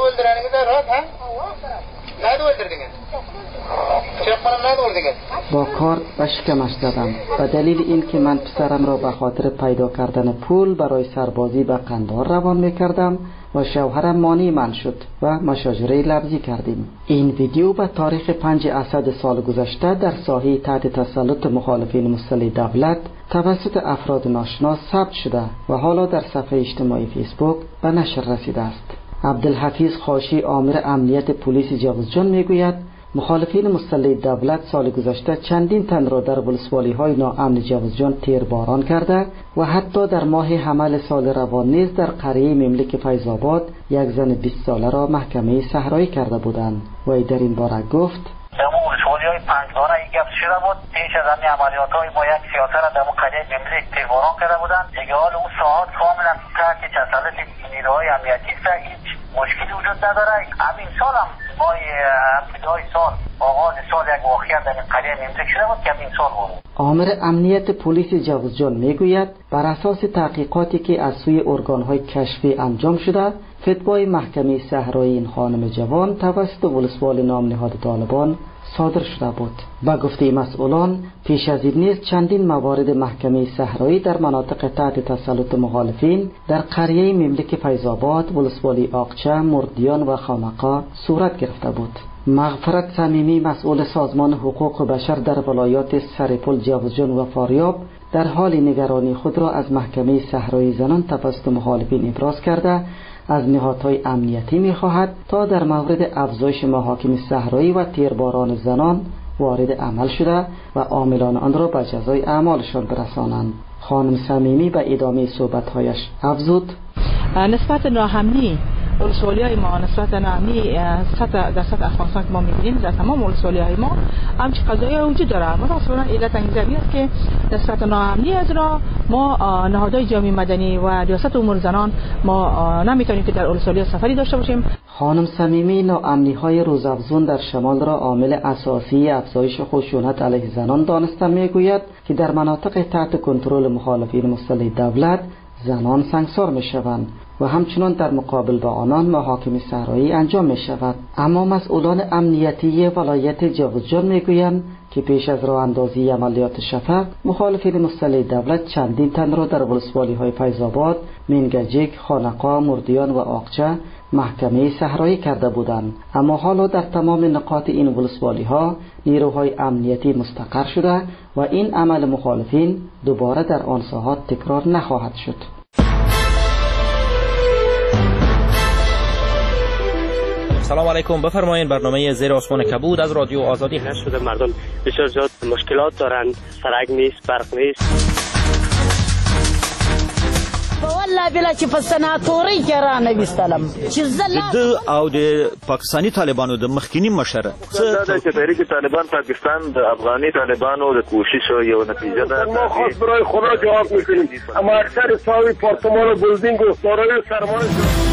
با کارت به شکمش زدم به دلیل اینکه من پسرم را به خاطر پیدا کردن پول برای سربازی به قندهار روان می کردم و شوهرم مانع من شد و مشاجره لفظی کردیم. این ویدیو به تاریخ پنج اسد سال گذشته در ساحه تحت تسلط مخالفین مسلح دولت توسط افراد ناشناس ثبت شده و حالا در صفحه اجتماعی فیسبوک به نشر رسیده است. عبدالحفیظ خاشی آمر امنیت پلیس جوزجان میگوید مخالفین مسلح دولت سال گذشته چندین تن را در ولسوالی‌های ناامن جوزجان تیرباران کرده و حتی در ماه حمل سال روان نیز در قریه مملک فیض‌آباد یک زن بیست ساله را محکمه صحرایی کرده بودند. وی در این باره گفت: در ولسوالی‌های پنجگانه این گپ شده بود. پیش از همین عملیات‌های ما یک سیاست را در قریه مملک تیرباران کرده بودند. دیگه حال اون ساعت کاملا تحت تسلط نیروهای امنیتی است. هیچ مشکلی وجود نداره. همین سال هم ما ابتدای سال آغاز سال یک واقعیت در این قریه مملک شده بود که همین سال بود. آمر امنیت پلیس جوزجان میگوید بر اساس تحقیقاتی که از سوی ارگان‌های کشفی انجام شده، فتوای محکمه صحرایی این خانم جوان توسط ولسوالی نام نهاد طالبان صادر شده بود. با گفته مسئولان پیش از این نیز چندین موارد محکمه صحرایی در مناطق تحت تسلط مخالفین در قریه مملک فیض‌آباد، ولسوالی آقچه، مردیان و خانقا صورت گرفته بود. مغفرت صمیمی مسئول سازمان حقوق بشر در ولایات سرپل، جوزجان و فاریاب در حال نگرانی خود را از محکمه صحرایی زنان توسط مخالفین ابراز کرده از نهادهای امنیتی می‌خواهد تا در مورد افزایش محاکم صحرایی و تیرباران زنان وارد عمل شده و عاملان آن را به جزای اعمالشان برسانند. خانم صمیمی به ادامه صحبت‌هایش افزود: نسبت ناامنی ولسوالی‌های ما نسبت ناامنی سطح در سطح افغانستان که ما می‌بینیم در تمام ولسوالی‌های ما همچی قضایی وجود داره. متأسفانه علت این زمینه است که نسبت ناامنی از را ما نهادهای جامعه مدنی و ریاست امور زنان ما نمی‌تونیم که در ولسوالی‌ها سفری داشته باشیم. خانم صمیمی ناامنی‌های روزافزون در شمال را عامل اساسی افزایش خشونت علیه زنان دانسته می‌گوید که در مناطق تحت کنترل مخالفین مسلح دولت زنان سنگسار می‌شوند و همچنان در مقابل با آنان محاکم صحرایی انجام می شود. اما مسئولان امنیتی ولایت جوزجان می گویند که پیش از راه اندازی عملیات شفق مخالفین مسلح دولت چندین تن را در ولسوالی های فیض‌آباد، منگجیک، خانقا، مردیان و آقچه محکمه صحرایی کرده بودند. اما حالا در تمام نقاط این ولسوالی ها نیروهای امنیتی مستقر شده و این عمل مخالفین دوباره در آن ساحات تکرار نخواهد شد. سلام علیکم، بفرمایید. برنامه زیر آسمان کبود از رادیو آزادی هست. شده مردم بسیار زیاد مشکلات دارند، سرک نیست، برق نیست. والله بلا چې په سناتوري کې را نویستلم چې زله او د پاکستانی طالبانو د مخکینی مشر څه د تحریک طالبان پاکستان د افغاني طالبانو د کوشش یو نتیجه ده. ما خاص برای خدا جواب میکنیم، اما اکثر ساوی پارتمان و بلدینگ و دارای سرمایه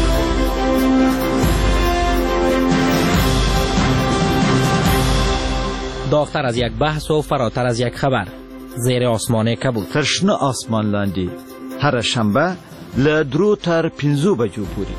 داغتر از یک بحث و فراتر از یک خبر. زیر آسمان کبود. ترشنه آسمان لاندی هر شنبه له درو تر پنځو بجو پورې.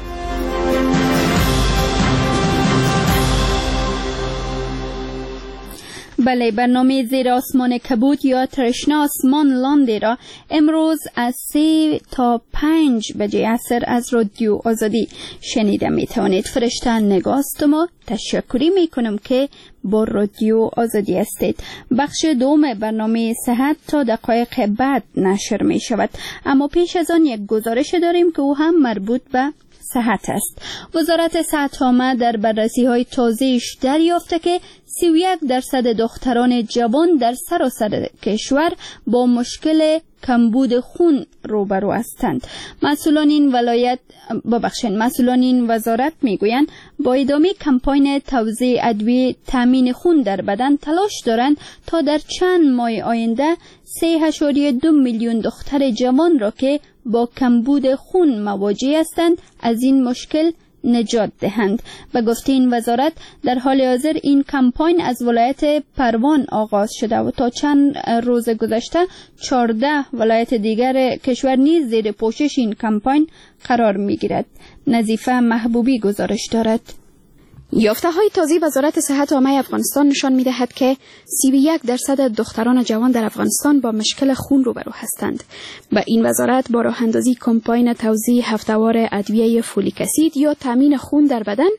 بله، برنامه زیر آسمان کبود یا ترشنه آسمان لاندی را امروز از سه تا پنج بجه عصر از رادیو آزادی شنیده می توانید. فرشته نگاست ما تشکری می کنم که با رادیو آزادی هستید. بخش دوم برنامه صحت تا دقایق بعد نشر می شود، اما پیش از آن یک گزارش داریم که او هم مربوط به صحت است. وزارت صحت عامه در بررسی های تازه‌اش دریافته که سی و یک درصد دختران جوان در سراسر کشور با مشکل کمبود خون روبرو هستند. مسئولان این ولایت ببخشید مسئولان این وزارت میگویند با ادامه کمپاین توزیع ادویه تامین خون در بدن تلاش دارند تا در چند ماه آینده سه اشاریه دو میلیون دختر جوان را که با کمبود خون مواجه هستند از این مشکل نجات دهند. به گفته این وزارت در حال حاضر این کمپاین از ولایت پروان آغاز شده و تا چند روز گذشته چهارده ولایت دیگر کشور نیز زیر پوشش این کمپاین قرار می گیرد. نظیفه محبوبی گزارش دارد. یافته های تازه وزارت صحت عامه افغانستان نشان می دهد که سی و یک درصد دختران جوان در افغانستان با مشکل خون روبرو هستند. به این وزارت با راه اندازی کمپاین توزیع هفته‌وار ادویه فولیک اسید یا تامین خون در بدن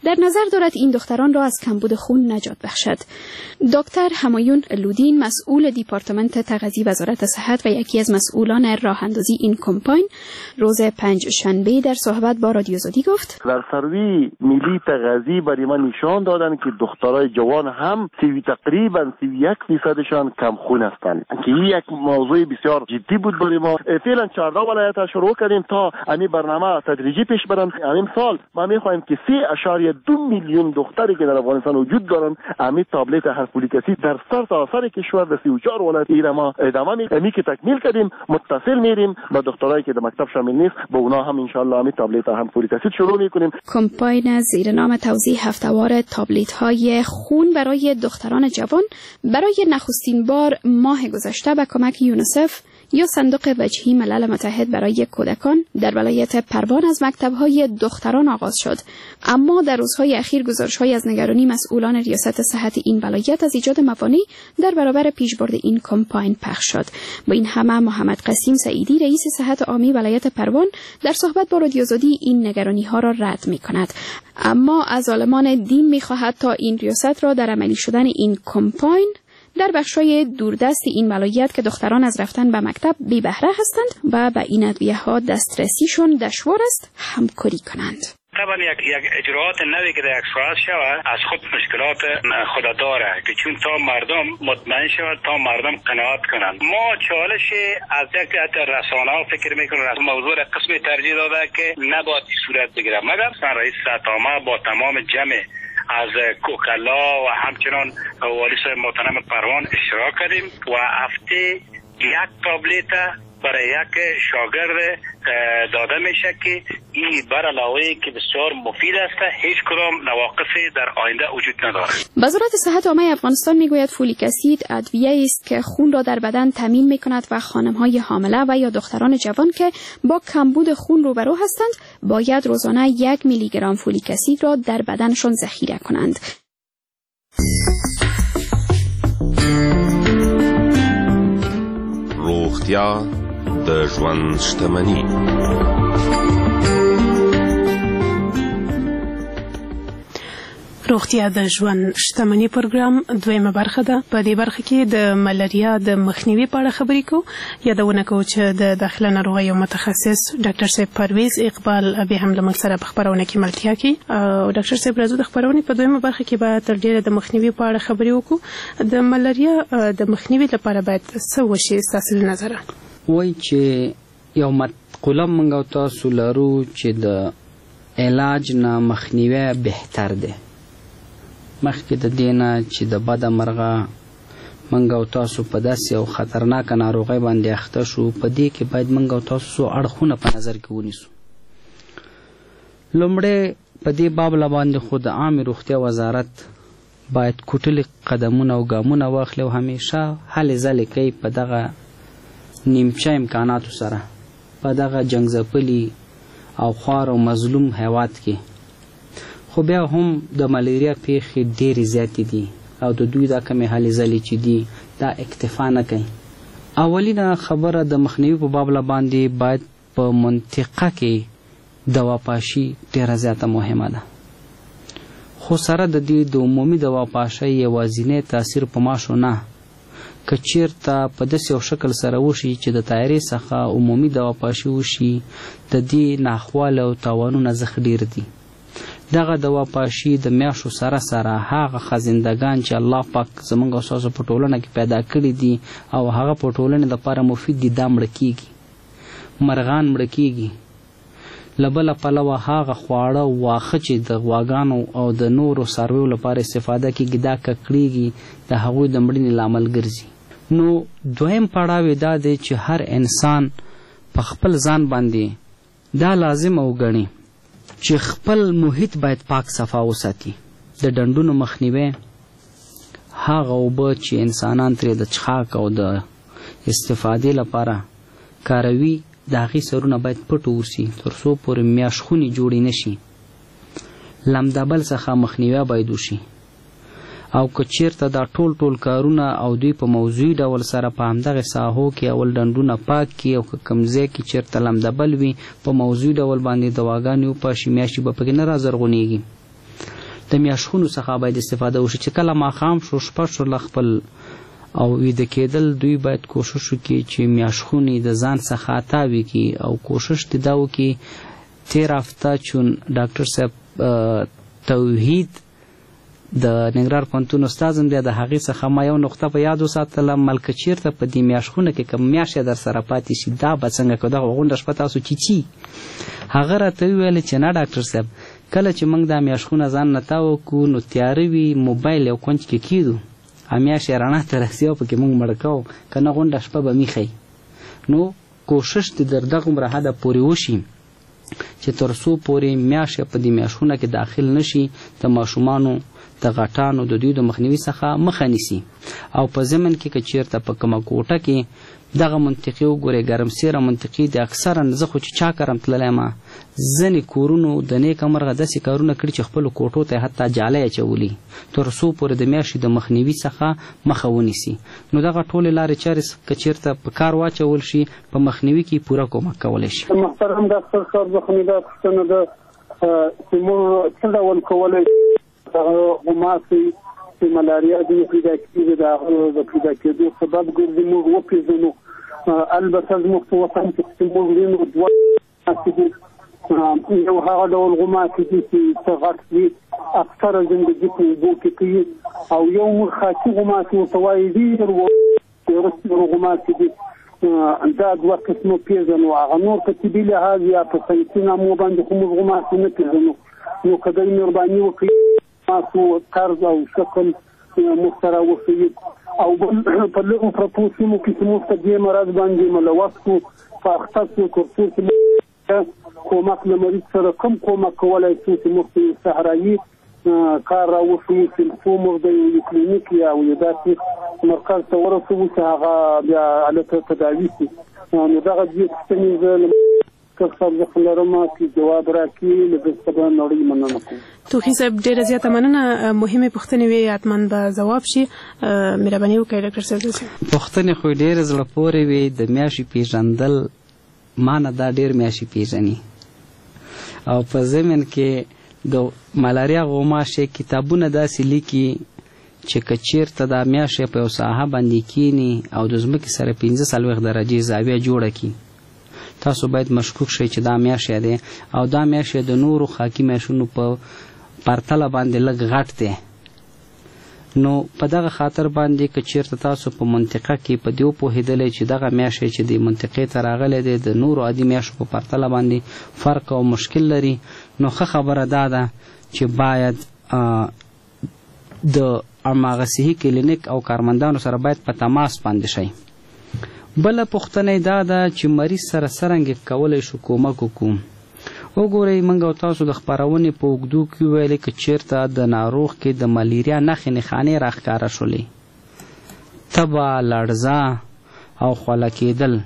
در نظر دارد این دختران را از کمبود خون نجات بخشد. دکتر همایون لودین، مسئول دیپارتمنت تغذیه وزارت صحت و یکی از مسئولان راه اندازی این کمپاین، روز پنج شنبه در صحبت با رادیو زادی گفت: در سروی ملی تغذیه برای من نشان دادن که دخترای جوان هم سی تقریبا سی و یک فیصدشان کم خون هستند، که این یک موضوع بسیار جدی بود برای ما. فعلا چهارده ولایت شروع کردیم تا همین برنامه تدریجی پیش برم. همین سال ما میخواهیم که سه اشاریه دو میلیون دختری که در افغانستان وجود دارن همین تابلت هر فولیک اسید در سر تا سر کشور در سی و چهار ولایت ایره ما ادامه میدیم که تکمیل کردیم. متصل میریم با دخترایی که در مکتب شامل نیست، با اونا هم ان شاء الله همین تابلت هم فولیک اسید شروع میکنیم. کمپاین زیر نام توزیع هفته‌وار تابلت های خون برای دختران جوان برای نخستین بار ماه گذشته به کمک یونیسف یا صندوق وجهی ملل متحد برای کودکان در ولایت پروان از مکتب‌های دختران آغاز شد. اما در روزهای اخیر گزارش‌های از نگرانی مسئولان ریاست صحت این ولایت از ایجاد موانع در برابر پیشبرد این کمپاین پخش شد. با این همه محمد قسیم سعیدی، رئیس صحت عامی ولایت پروان، در صحبت با رادیو زادی این نگرانی‌ها را رد می‌کند، اما از عالمان دین می‌خواهد تا این ریاست را در عملی شدن این کمپاین در بخشای دوردست این ولایت که دختران از رفتن به مکتب بی بهره هستند و به این ادویه ها دسترسیشون دشوار است همکاری کنند. طبعا یک یک اجراءات نوی که در یک ساعت شود از خود مشکلات خود داره که چون تا مردم مطمئن شود، تا مردم قناعت کنند. ما چالش از یک رسانه ها فکر میکنم از موضوع قسمی ترجیح داده که نباید صورت بگیره، مگر رئیس صحت عامه با تمام جمع از کوکلا و همچنان والی صاحب محترم پروان اشتراک کردیم و هفته یک تابلت برای یک شاگرد داده میشه که این بر علاوه که بسیار مفید است، هیچ کدام نواقصی در آینده وجود ندارد. وزارت صحت عامه افغانستان میگوید فولیک اسید ادویه‌ای است که خون را در بدن تامین میکند و خانم‌های حامله و یا دختران جوان که با کمبود خون روبرو هستند باید روزانه یک میلی گرم فولیک اسید را در بدنشان ذخیره کنند. روغتیا د ژوند شتمني. روغتیا د ژوند شتمني پروګرام دویمه برخه ده. په دې برخه کې د ملاریا د مخنیوي په اړه خبرې کوو. یادونه کوو چې د داخله ناروغیو متخصص ډاکټر صاحب پرویز اقبال به هم له موږ سره په خبرونه کې ملتیا کوي. او ډاکټر صاحب راځو د خبرونې په دویمه برخه کې به تر ډیره د مخنیوي په اړه خبرې وکړو. د ملاریا د مخنیوي لپاره باید څه وشي ستاسو له نظره؟ وای چې یو مقوله موږ او تاسو لرو چې د علاج نه مخنیوی بهتر دی. مخکې د دې نه چې د بده مرغه موږ او تاسو په داسې یو خطرناکه ناروغۍ باندې اخته شو، په دې کې باید موږ او تاسو اړخونه په نظر کې ونیسو. لومړی په دې باب باندې خو د عامې روغتیا وزارت باید کوټلې قدمونه او ګامونه واخلي او همیشه هلې ځلې کوي په دغه نیمچه امکاناتو سره په دغه جنګ ځپلي او خوار او مظلوم هیواد کې. خو بیا هم د ملیریا پیښې ډېرې زیاتې دي او د دوی دا کمې هلې ځلې چې دي دا اکتفا نه کوي. اولینه خبره د مخنیوي په باب باندې باید په منطقه کې دواپاشي ډېره زیاته مهمه ده. خو سره د دې د عمومي دواپاشۍ یوازینی تاثیر په ماشو نه، که چیرته په داسې یو شکل سره وشي چې د طیارې څخه عمومي دواپاشي وشي، د دې ناخواله او تاوانونه زښ ډېر دي. دغه دواپاشي د میاشو سره سره هغه خزندگان چې الله پاک زموږ او ستاسو په ټولنه کې پیدا کړي دي او هغه په ټولنې لپاره مفید دي دا مړه کېږي، مرغان مړه کېږي. له بله پلوه هغه خواړه واښه چې د غواګانو او د نورو څارویو لپاره استفاده کېږي دا ککړېږي، د هغوی د مړینې لامل ګرځي. نو دویم پړاو یې دا دی چې هر انسان په خپل ځان باندې دا لازم وګڼي چې خپل محیط باید پاک صفا وساتي. د ډنډونو مخنیوی، هغه اوبه چې انسانان ترې د څښاک او د استفادې لپاره کاروي د هغې سرونه باید پټ اوسي تر څو پورې میاشخونې جوړې نه شي. لمدبل څخه مخنیوی باید وشي. او که چیرته دا ټول ټول کارونه او دوی په موضوعي ډول سره په همدغه ساحو کې اول ډنډونه پاک کړي او که کوم ځای کې چیرته لمدبل وي په موضوعي ډول باندې دواګانې وپاشي، میاشتې به پکې نه رازرغونېږي. د میاشخونو څخه باید استفاده وشي چې کله ماښام شو شپه شو خپل او ویده کېدل دوی باید کوشش وکړي چې میاشخونې د ځان څخه تاوي کړي او کوشش دې دا وکړي تیر هفته چون ډاکټر صاحب توحید د ننګرهار پوهنتون استاد هم دی د هغې څخه ما یو نقطه په یاد وساتله ملکه چیرته په دې میاشخونه کې کوم میاشت در سره پاتې شي دا به څنګه کوو دغه غونډه شپه تاسو چیچي هغه راته وویل چې نه ډاکټر صاحب کله چې موږ دا میاشخونه ځان نه تاوه کړو نو تیاره وي موبایل یو کونج کې کیدو میاشت یې رڼا ته رسي او پکې موږ مړه کوو که نه غونډه شپه به میښی نو کوشش دې در دغومره حده پورې وشي چې تر څو پورې میاشت په دې میاشخونه کې داخل نشي د ماشومانو د غټانو د دوی د مخنیوي څخه مخه نیسي او په ضمن کې که چیرته په کومه کوټه کې دغه منطقې وګورئ ګرمسیره منطقې د اکثرا زه خو چې چا کرم تللی یم ځینې کورونو د نیکه مرغه داسې کارونه کړي چې خپلو کوټو ته حتی جالی اچولي تر څو پورې د میاشتې د مخنیوي څخه مخه ونیسي نو دغه ټولې لارې چارې که چیرته په کار واچول شي په مخنیوي کې پوره کومک کولی شي. محترم ډاکټر صاحب زخمي دا پوښتنه ده چې موږ څه ډول کولی غوماسي چې ملاریا ځینې پیدا کېږي د هغه د پیدا کېدو سبب ګرځي موږ وپېژنو البته زموږ په وطن کې چې موږ وینو دوه غوماسي دي یو هغه ډول غوماسي دي چې څه غټ وي اکثره زندګي په اوبو کې کوي او یو موږ خاصي غوماسي ورته وایي ډېر وروستي غوماسي دي دا دوه قسمه پېژنو هغه نور په طبي لحاظ یا په ساینسي نامو باندې خو موږ غوماسي نه پېژنو نو که دوی مهرباني وکړي تاسو طرز او شکل مخترع وښیي او بل په لږو پرتو سیمو کې چې موږ ته دې مرض باندې ملوث کړو په اخته شو تر څو چې کومک له مریض سره کوم کومک کولی شو چې موږ ته صحرایي کار راوښیو چې څو موږ د یو کلینیک یا یو داسې مرکز ته ورسوو چې هغه بیا هلته تداوي شي نو دغه دې پوښتنې زه توخی صاحب ډیره زیاته مننه مهمه پوښتنې وي حتما به جواب شي مهرباني وکړئ ډاکټر صاحب. پوښتنې خو ډیره زړه پورې وي د میاشتې پیژندل ما نه دا ډیر میاشتې پیژني او په ضمن کې د ملاریا غوماشې کتابونه داسې لیکي چې که چیرته دا میاشتې په یو ساحه باندې کینی او د ځمکې سره پنځه څلوېښت درجې زاویه جوړه کړي تاسو باید مشکوک شئ چې دا میاشت دی او دا میاشت د نورو خاکي میاشتونو په پرتله باندې لږ غټ دی نو په دغه خاطر باندې که چیرته تاسو په منطقه کې په دې وپوهېدلی چې دغه میاشت چې د منطقې ته راغلی دی د نورو عادي میاشتو په پرتله باندې فرق او مشکل لري نو ښه خبره دا ده چې باید د هماغه صحي کلینیک او کارمندانو سره باید په تماس باندې شئ. بله پوښتنه دا ده چې مریض سره څرنګه کولی شو کومک وکړو. وګورئ موږ او تاسو د خپرونې په اوږدو کې وویلې که چیرته د ناروغ کې د ملیریا نښې نښانې راښکاره شولې تبه لړزه او خوله کېدل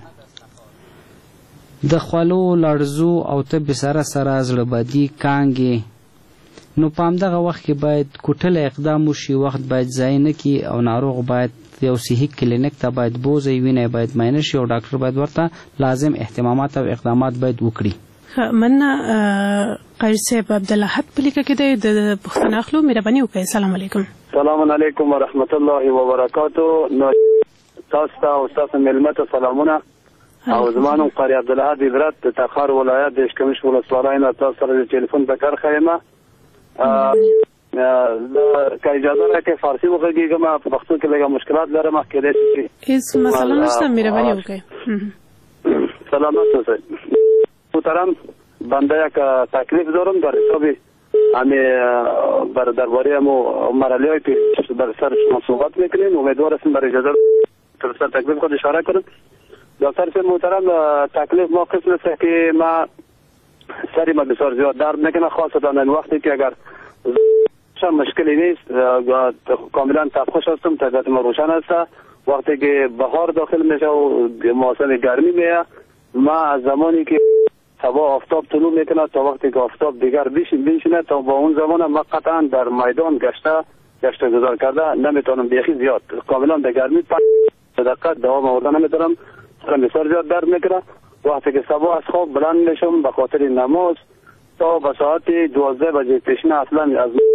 د خولو لړزو او تبې سره سره زړه بدي کانګې نو په همدغه وخت کې باید کوټلی اقدام وشي وخت باید ضایع نه کړي او ناروغ باید یو صحي کلینیک ته باید بوځئ وینه باید معاینه شي او ډاکټر باید ورته لازم اهتمامات او اقدامات باید وکړي. مننه قاری صاحب عبدالاحد په لیکه کې دی د پوښتنه اخلو مهرباني وکړئ. السلام علیکم. السلام علیکم ورحمت الله وبرکاته. نو تاسو ته او تاسو ملمه ته سلامونه او زما نوم قاری عبدالاحد عبرت د تخار ولایت د اشکمش ولسوالۍ نه تاسو سره د ټلیفون په کار خیمه که اجازه راکړئ فارسي وغږېږم په پښتو کې لږه مشکلات لرم کېدای شي هېڅ مسله نشته مهرباني وکړئ. سلامت اوسئ محترم بنده یک تکلیف دارم در حساب همه بر درباره همو مرحله های پیش بر سر شما صحبت میکنیم امیدوار هستیم بر اجازه سر تکلیف خود اشاره کنم. دکتر صاحب محترم تکلیف ما قسم است که ما سری ما بسیار زیاد درد میکنه خاصتا این وقتی که اگر مشکلی نیست کاملا تفخش هستم طبیعت ما روشن است وقتی که بهار داخل میشه و موسم گرمی میه ما از زمانی که صبح آفتاب طلوع میکنه تا وقتی که آفتاب دیگر بنشینه تا با اون زمان ما قطعا در میدان گشته گشت گذار کرده نمیتونم بیخی زیاد کاملا در گرمی پنج دقیقه دوام آوردن نمیتونم سرم بسیار زیاد درد میکنه وقتی که صبح از خواب بلند میشم به خاطر نماز تا به ساعت دوازده بجه پیشینه اصلا از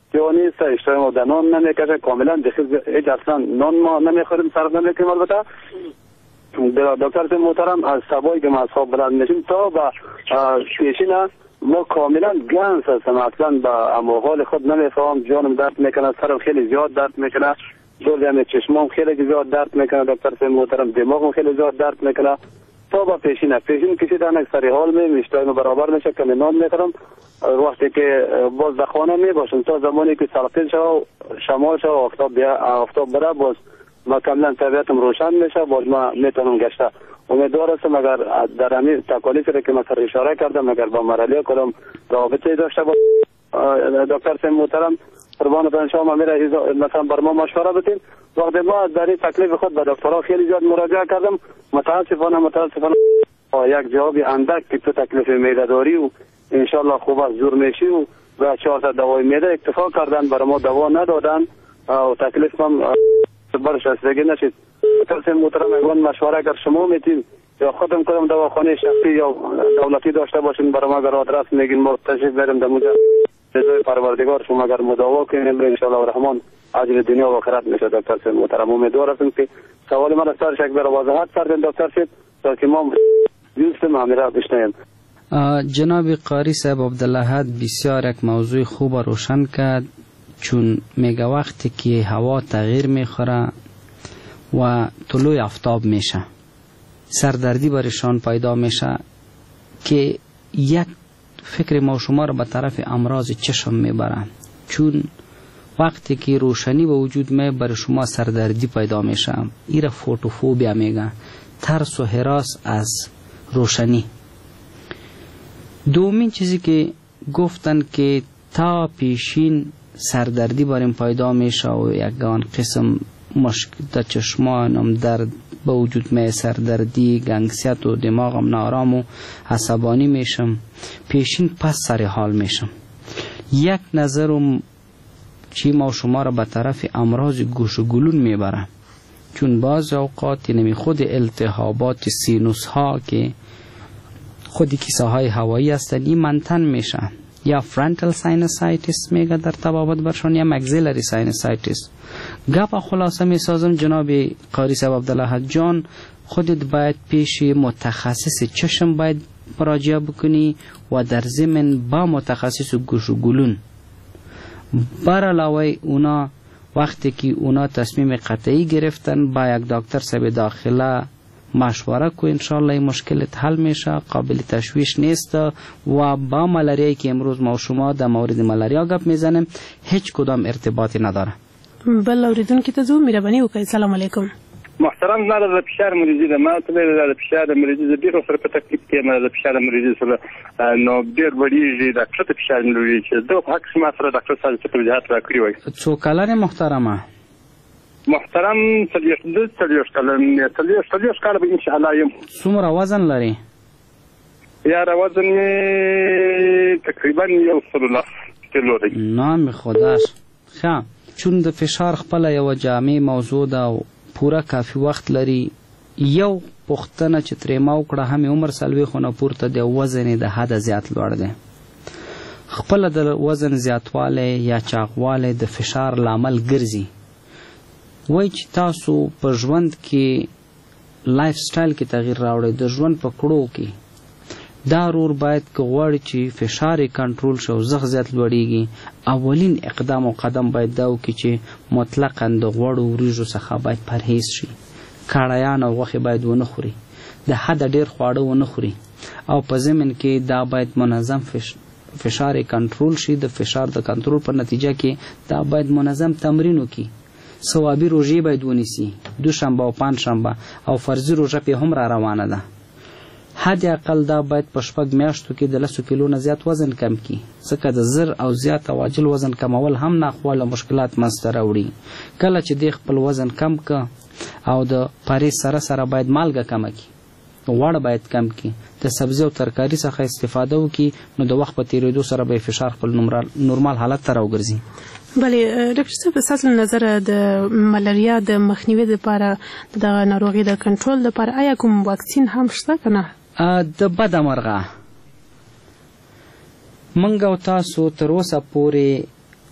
یا نیست، اشتهای ما در نان نمیکشه، کاملا هیچ اصلا نان ما نمیخوریم، صرف نمیکنیم. البته دکتر محترم از سبایی که ما از خواب بلند میشیم تا به پیشین ما کاملا گنس هستم، اصلا به اموال خود نمیفهم، جانم درد میکنه، سرم خیلی زیاد درد میکنه، دور همه چشمام خیلی زیاد درد میکنه دکتر محترم، دماغم خیلی زیاد درد میکنه تا با پیشین پیشین کشیدن سری حال می میشتایم برابر میشه که نان میخورم. وقتی که باز در خانه می باشم تا زمانی که سلطین شو شمال شو آفتاب بیا آفتاب بره باز ما کاملا طبیعتم روشن میشه، باز ما میتونم گشته. امیدوار هستم اگر در همین تکالیفی که من سر اشاره کردم اگر با مرحله کدام رابطه داشته با دکتر محترم قربان بن شما میره مثلا بر ما مشوره بدین. وقتی ما در این تکلیف خود به دکترها خیلی زیاد مراجعه کردم، متاسفانه متاسفانه یک جوابی اندک که تو تکلیف معده داری و ان شاء الله خوب از زور میشی و و چهار تا دوای معده اکتفا کردن، برای ما دوا ندادن و تکلیف هم برش رسیدگی نشد. دکتر محترم اگر مشوره اگر شما میتین یا خودم کدام دواخانه شخصی یا دولتی داشته باشین برای ما اگر آدرس میگین ما تشریف بریم در اونجا رضای پروردگار شما اگر مداوا کنیم ان شاء الله الرحمن اجر دنیا و آخرت میشه. دکتر محترم امیدوار هستم که سوال من سر شک بر وضاحت کردن دکتر صاحب تا که ما دوست معامله بشنویم. جناب قاری صاحب عبدالله بسیار یک موضوع خوب روشن کرد، چون میگه وقتی که هوا تغییر میخوره و طلوع آفتاب میشه سردردی برشان پیدا میشه که یک فکر ما شما را به طرف امراض چشم میبره، چون وقتی که روشنی به وجود می بر شما سردردی پیدا میشه. ایره فوتوفوبیا میگه، ترس و هراس از روشنی. دومین چیزی که گفتن که تا پیشین سردردی بریم پیدا میشه و یکان قسم مشکل در چشمانم درد به وجود می، سردردی، گنگسیت و دماغم نارام و عصبانی میشم، پیشین پس سر حال میشم. یک نظرم چی ما شما را به طرف امراض گوش و گلون میبره، چون بعض اوقات نمی خود التهابات سینوس ها که خودی کیسه های هوایی هستن این منتن میشه، یا فرانتال ساینوسایتیس میگه در تبابت برشان، یا مگزیلری ساینوسایتیس. گپ خلاصه میسازم جناب قاری صاحب عبدالله جان، خودت باید پیش متخصص چشم باید مراجعه بکنی و در ضمن با متخصص گوش و گلون. بر علاوه اونا وقتی که اونا تصمیم قطعی گرفتن با یک دکتر صاحب داخله مشوره کو، انشالله این مشکلت حل میشه، قابل تشویش نیست. و با ملاریا که امروز ما و شما در مورد ملاریا گپ میزنیم هیچ کدام ارتباطی نداره. بله اوریدون که تزو میربانی وکای. سلام علیکم. محترم نه در فشار مریضی ده ما ته د فشار مریضی د ډیرو سره په تکلیف کې ما د فشار مریضی سره نو ډیر وړي د کښته فشار مریضی چې د حق ما سره ډاکټر صاحب څخه وضاحت راکړی وای. څو کلنه محترمه؟ محترم څلور د څلور کلنه څلور څلور کال به ان شاء الله یم. څومره وزن لري؟ یا وزن تقریبا یو سلو کیلو دی. نام خداش. ښه، چون د فشار خپل یو جامع موضوع ده او پورا کافی وخت لري. یو پختنه چې ترې ما وکړه هم عمر سلوي خونه پورته د وزن د حد زیات لوړ دی. خپل د وزن زیاتواله یا چاغواله د فشار لامل ګرځي. وای چې تاسو په ژوند کې لایف سټایل کې تغییر راوړئ، د ژوند په کړو کې دا رور باید که غواړي چې فشار کنټرول شو زغ زیات لوړیږي، اولین اقدام او قدم باید دا وکړي چې مطلقاً د غوړو وریژو څخه باید پرهیز شي، کاڼیان او غوښې باید ونه خوري، د حده ډیر خواړه ونه خوري، او په ضمن کې دا باید منظم فش فشار کنټرول شي. د فشار د کنټرول په نتیجه کې دا باید منظم تمرین وکړي. ثوابي روژې باید ونیسي، دوشنبه او پنجشنبه، او فرضي روژه پې هم را روانه ده. حد اقل دا باید په شپږ میاشتو کې د لسو کیلو نه زیات وزن کم کړي، ځکه د زر او زیات او عاجل وزن کمول هم ناخواله مشکلات منځته راوړي. کله چې دی خپل وزن کم که او د پرهیز سره سره باید مالګه کمه کړي، غوړ باید کم کړي، د سبزي او ترکاري څخه استفاده وکړي، نو د وخت په تیریدو سره به فشار خپل نورمال حالت ته راوګرځي. بله ډاکټر صاحب، ستاسو نظر د ملاریا د مخنیوي لپاره د ناروغي د کنټرول لپاره آیا کوم واکسین هم شته که نه؟ د بده مرغه منګ او تاسو تر اوسه پورې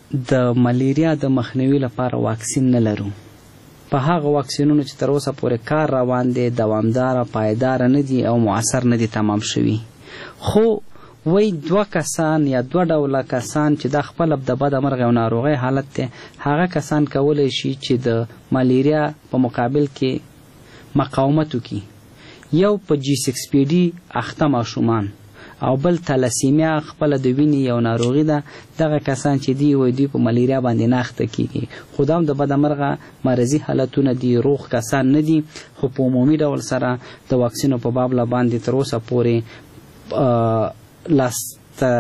د ملیریا د مخنیوي لپاره واکسین نه لرو. په هغه واکسینونو چې تر اوسه پورې کار روان دی دوامداره پایداره نه دي او مؤثر نه دي تمام شوي. خو وای دوه کسان یا دوه ډوله کسان چې د خپل د بد مرغ او ناروغۍ حالت ته هغه کسان کولی شي چې د ملیریا په مقابل کې مقاومت وکړي. یو په جی سکس پی ډي اخته ماشومان او بل تلاسیمیا خپل د وینې یو ناروغي ده. دغه کسان چې دی وای دوی په ملیریا باندې نه اخته کیږي. خو دا هم د بد مرغه مرضي حالتونه دي، روغ کسان نه دي. خو په عمومي ډول سره د واکسینو په باب باندې تر اوسه پورې لاسته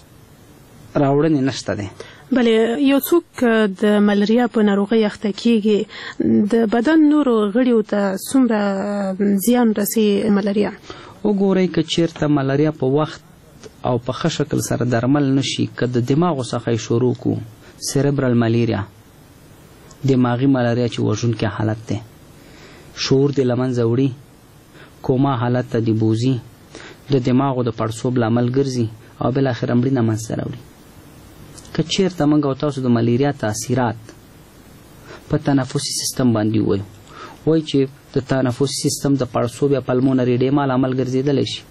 راوړنې نشته دی. بله، یو څوک د ملیریا په ناروغۍ اخته کیږي، د بدن نورو غړیو ته څومره زیان رسي ملیریا؟ وګورئ که چیرته ملیریا په وخت او په ښه شکل سره درمل نشي، که د دماغو څخه یې شروع کړو سیریبرل ملیریا، دماغي ملیریا چې وژونکی حالت دی، شعور دې له منځه وړي، کوما حالت ته دې بوځي، د دماغو د پړسوب لامل ګرځي او بالاخره مړینه منځته راوړي. که چیرته موږ او تاسو د ملیریا تاثیرات په تنفسي سیستم باندې ووایو، وایي چې د تنفسي سیستم د پړسوب یا پلمونري ایډیما لامل ګرځېدلی شي،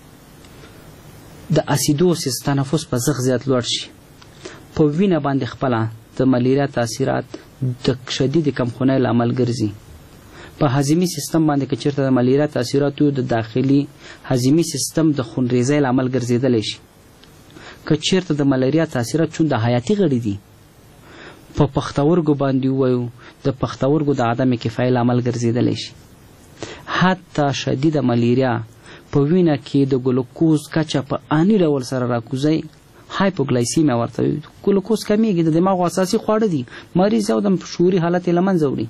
د اسیدوسیس تنفس په زغ زیات لوړ شي، په وینه باندې خپله د ملیریا تاثیرات د شدید کمخونۍ لامل ګرځي، په هضمي سیستم باندې که چیرته د ملیریا تاثیرات د داخلي هضمي سیستم د خونریزۍ لامل ګرځېدلی شي، که چیرته د ملیریا تاثیرات چون د حیاتي غړي دي، په پښتورګو باندې ووایو د پښتورګو د عدم کفایۍ لامل ګرځېدلی شي. حتی شدیده ملیریا په وینه کې د ګلوکوز کچه په آني ډول سره راکوزي، هایپوګلایسیمیا ورته وایي. ګلوکوز کمیږي، د دماغو اساسي خواړه دي، مریض یو دم شعوري حالت یې له منځه وړي.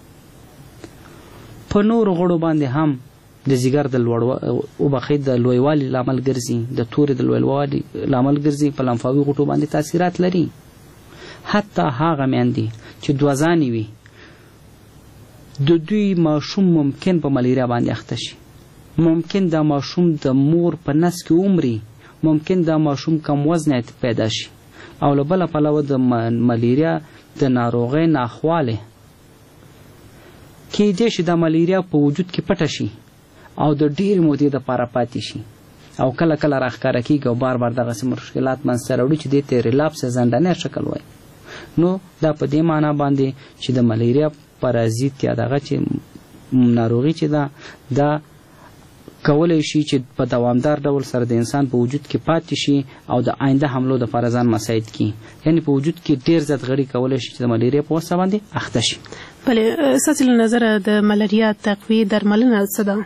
په نورو غړو باندې هم د ځیګر د وبخښئ د لویوالي لامل ګرځي، د تورې د لویوالي لامل ګرځي، په لمفاوي غوټو باندې تاثیرات لري. حتی هغه میندې چې دوه ځانې وي، د دوی ماشوم ممکن په ملیریا باندې اخته شي، ممکن دا ماشوم د مور په نس کې عمري، ممکن دا ماشوم کم وزنه پیدا شي، او له بله پلوه د ملیریا د ناروغۍ ناخواله کیدای شي د ملیریا په وجود کې پټه شي او د ډېرې مودې دپاره پاتې شي، او کله کله راښکاره کېږي او بار بار دغسې مشکلات منځته راوړي چې دې ته ریلاپس زنداني شکل وایي. نو دا په دې معنا باندې چې د ملیریا پرازیت یا دغه چې ناروغي چې ده دا کولی شي چې په دوامدار ډول سره د انسان په وجود کې پاتې شي او د آینده حملو دپاره ځان مساعد کړي. یعنې په وجود کې ډېر زیات غړي کولی شي چې د ملیریا په وسه باندې اخته شي. بله، ستاسې له نظره د ملیریا تقویې درملنه څه ده؟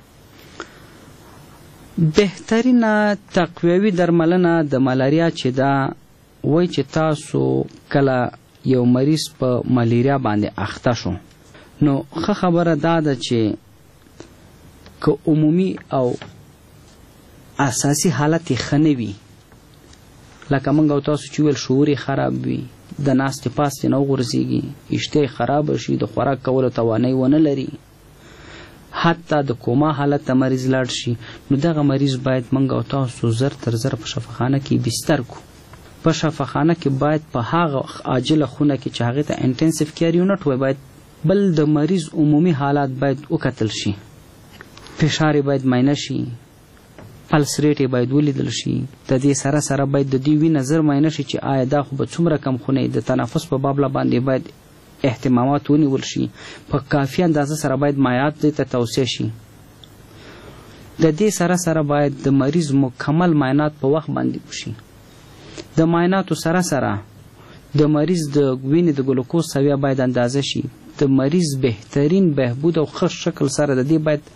بهترینه تقویوي درملنه د ملیریا چې ده وایي چې تاسو کله یو مریض په ملیریا باندې اخته شو، نو ښه خبره دا ده چې که عمومي او اساسي حالت یې ښه نه وي، لکه موږ او تاسو چې ویل شعور یې خراب وي، د ناستې پاستې نه وغورځېږي، اشتها یې خرابه شي، د خوراک کولو توانایي ونه لري، حتی د کوما حالت ته مریض لاړ شي، نو دغه مریض باید موږ او تاسو زر تر زر په شفاخانه کې بستر کو. په شفاخانه کې باید په هغه عاجله خونه کې چې هغې ته انټنسیو کیر یونټ وایي، باید بل د مریض عمومي حالات باید وکتل شي، فشار یې باید معاینه شي، پلس ریټ یې باید ولیدل شي، د دې سره سره باید د دې وینه زر معاینه شي چې آیا دا خو به څومره کم خونه د تنفس په باب باندې باید اهتمامات ونیول شي، په کافي اندازه سره باید مایعات دې ته توصیه شي. د دې سره سره باید د مریض مکمل معاینات په وخت باندې وشي. د معایناتو سره سره د مریض د وینې د ګلوکوز سویه باید اندازه شي، د مریض بهترین بهبود او ښه شکل سره د دې باید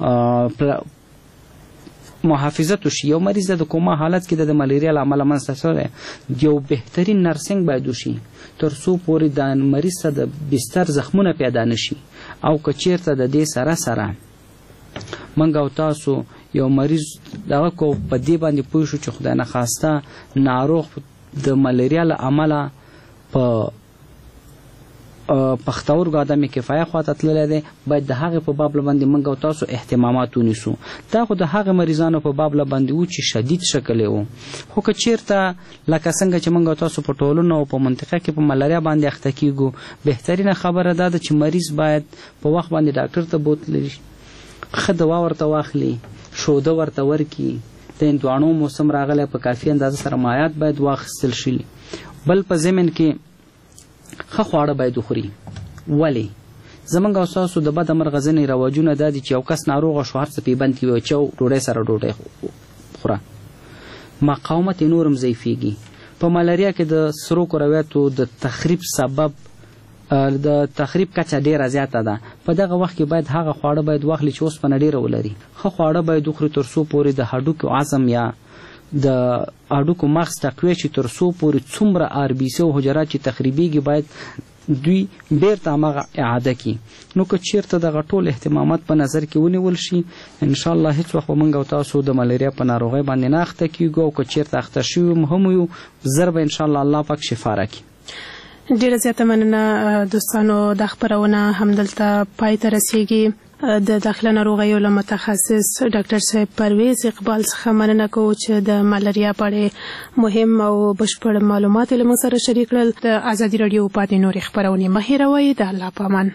محافظت وشي. یو مریض د کوما حالت کې د ملیریا له امله منځته شوی، یو بهترین نرسنګ باید وشي تر څو پورې د مریض ته د بستر زخمونه پیدا نشي. او که چیرته د دې سره سره موږ او تاسو یو مریض دغه کو په دې باندې پوه شو چې خدای نخواسته ناروغ د ملیریا له امله په پښتورګو عدم کفایه خواته تللی دی، باید د هغې په باب باندې موږ او تاسو اهتمامات ونیسو. دا خو د هغه مریضانو په باب باندې و چې شدید شکل و، خو که چیرته لکه څنګه چې موږ او تاسو په ټولنه او په منطقه کې په ملاریا باندې اخته کیږو، بهترینه خبره دا ده چې مریض باید په وخت باندې ډاکټر ته بوتلی شي، ښه دوا ورته واخلي، شوده ورته ورکړي، د هندواڼو موسم راغلی په کافي اندازه سره مایعات باید واخیستل شي. بل په ضمن کې ښه خواړه باید وخوري. ولې زمونږ او ستاسو د بده مرغه ځینې رواجونه دا دي چې یو کس ناروغه شو هر څه پې بند کړي، چې ډوډۍ سره ډوډۍ خوره، مقاومت یې نور هم ضعیفېږي. په ملاریا کې د سرو کرویاتو د تخریب سبب د تخریب کچه ډیره زیاته ده. په دغه وخت کې باید هغه خواړه باید واخلي چې اوسپنه ډیره ولري. ښه خواړه باید وخوري تر څو پورې د هډوکو عظم یا د هډوکو مغز تقویه شي، تر څو پورې څومره آر بي سي او حجرات چې تخریبیږي باید دوی بیرته هماغه اعاده کړي. نو که چیرته دغه ټول احتمامات په نظر کې ونیول شي، انشاءالله هیڅ وخت به موږ او تاسو د ملاریا په ناروغۍ باندې نه اخته کیږو، او که چیرته اخته شوي هم یو زر به انشاءالله الله پاک شفا راکړي. ډیره زیاته مننه دوستانو. د خپرونه همدلته پای ته رسیږي. د داخله ناروغیو له متخصص ډاکټر صاحب پرویز اقبال څخه مننه کوو چې د ملاریا په اړه مهم او بشپړ معلومات له موږ سره شریک کړل. د ازادي راډیو پاتې نورې خپرونې مه هېروئ. د الله په امان.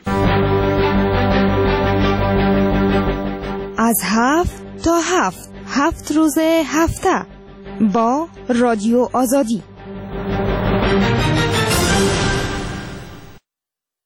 از هفت تا هفت هفت روز هفته با رادیو آزادی.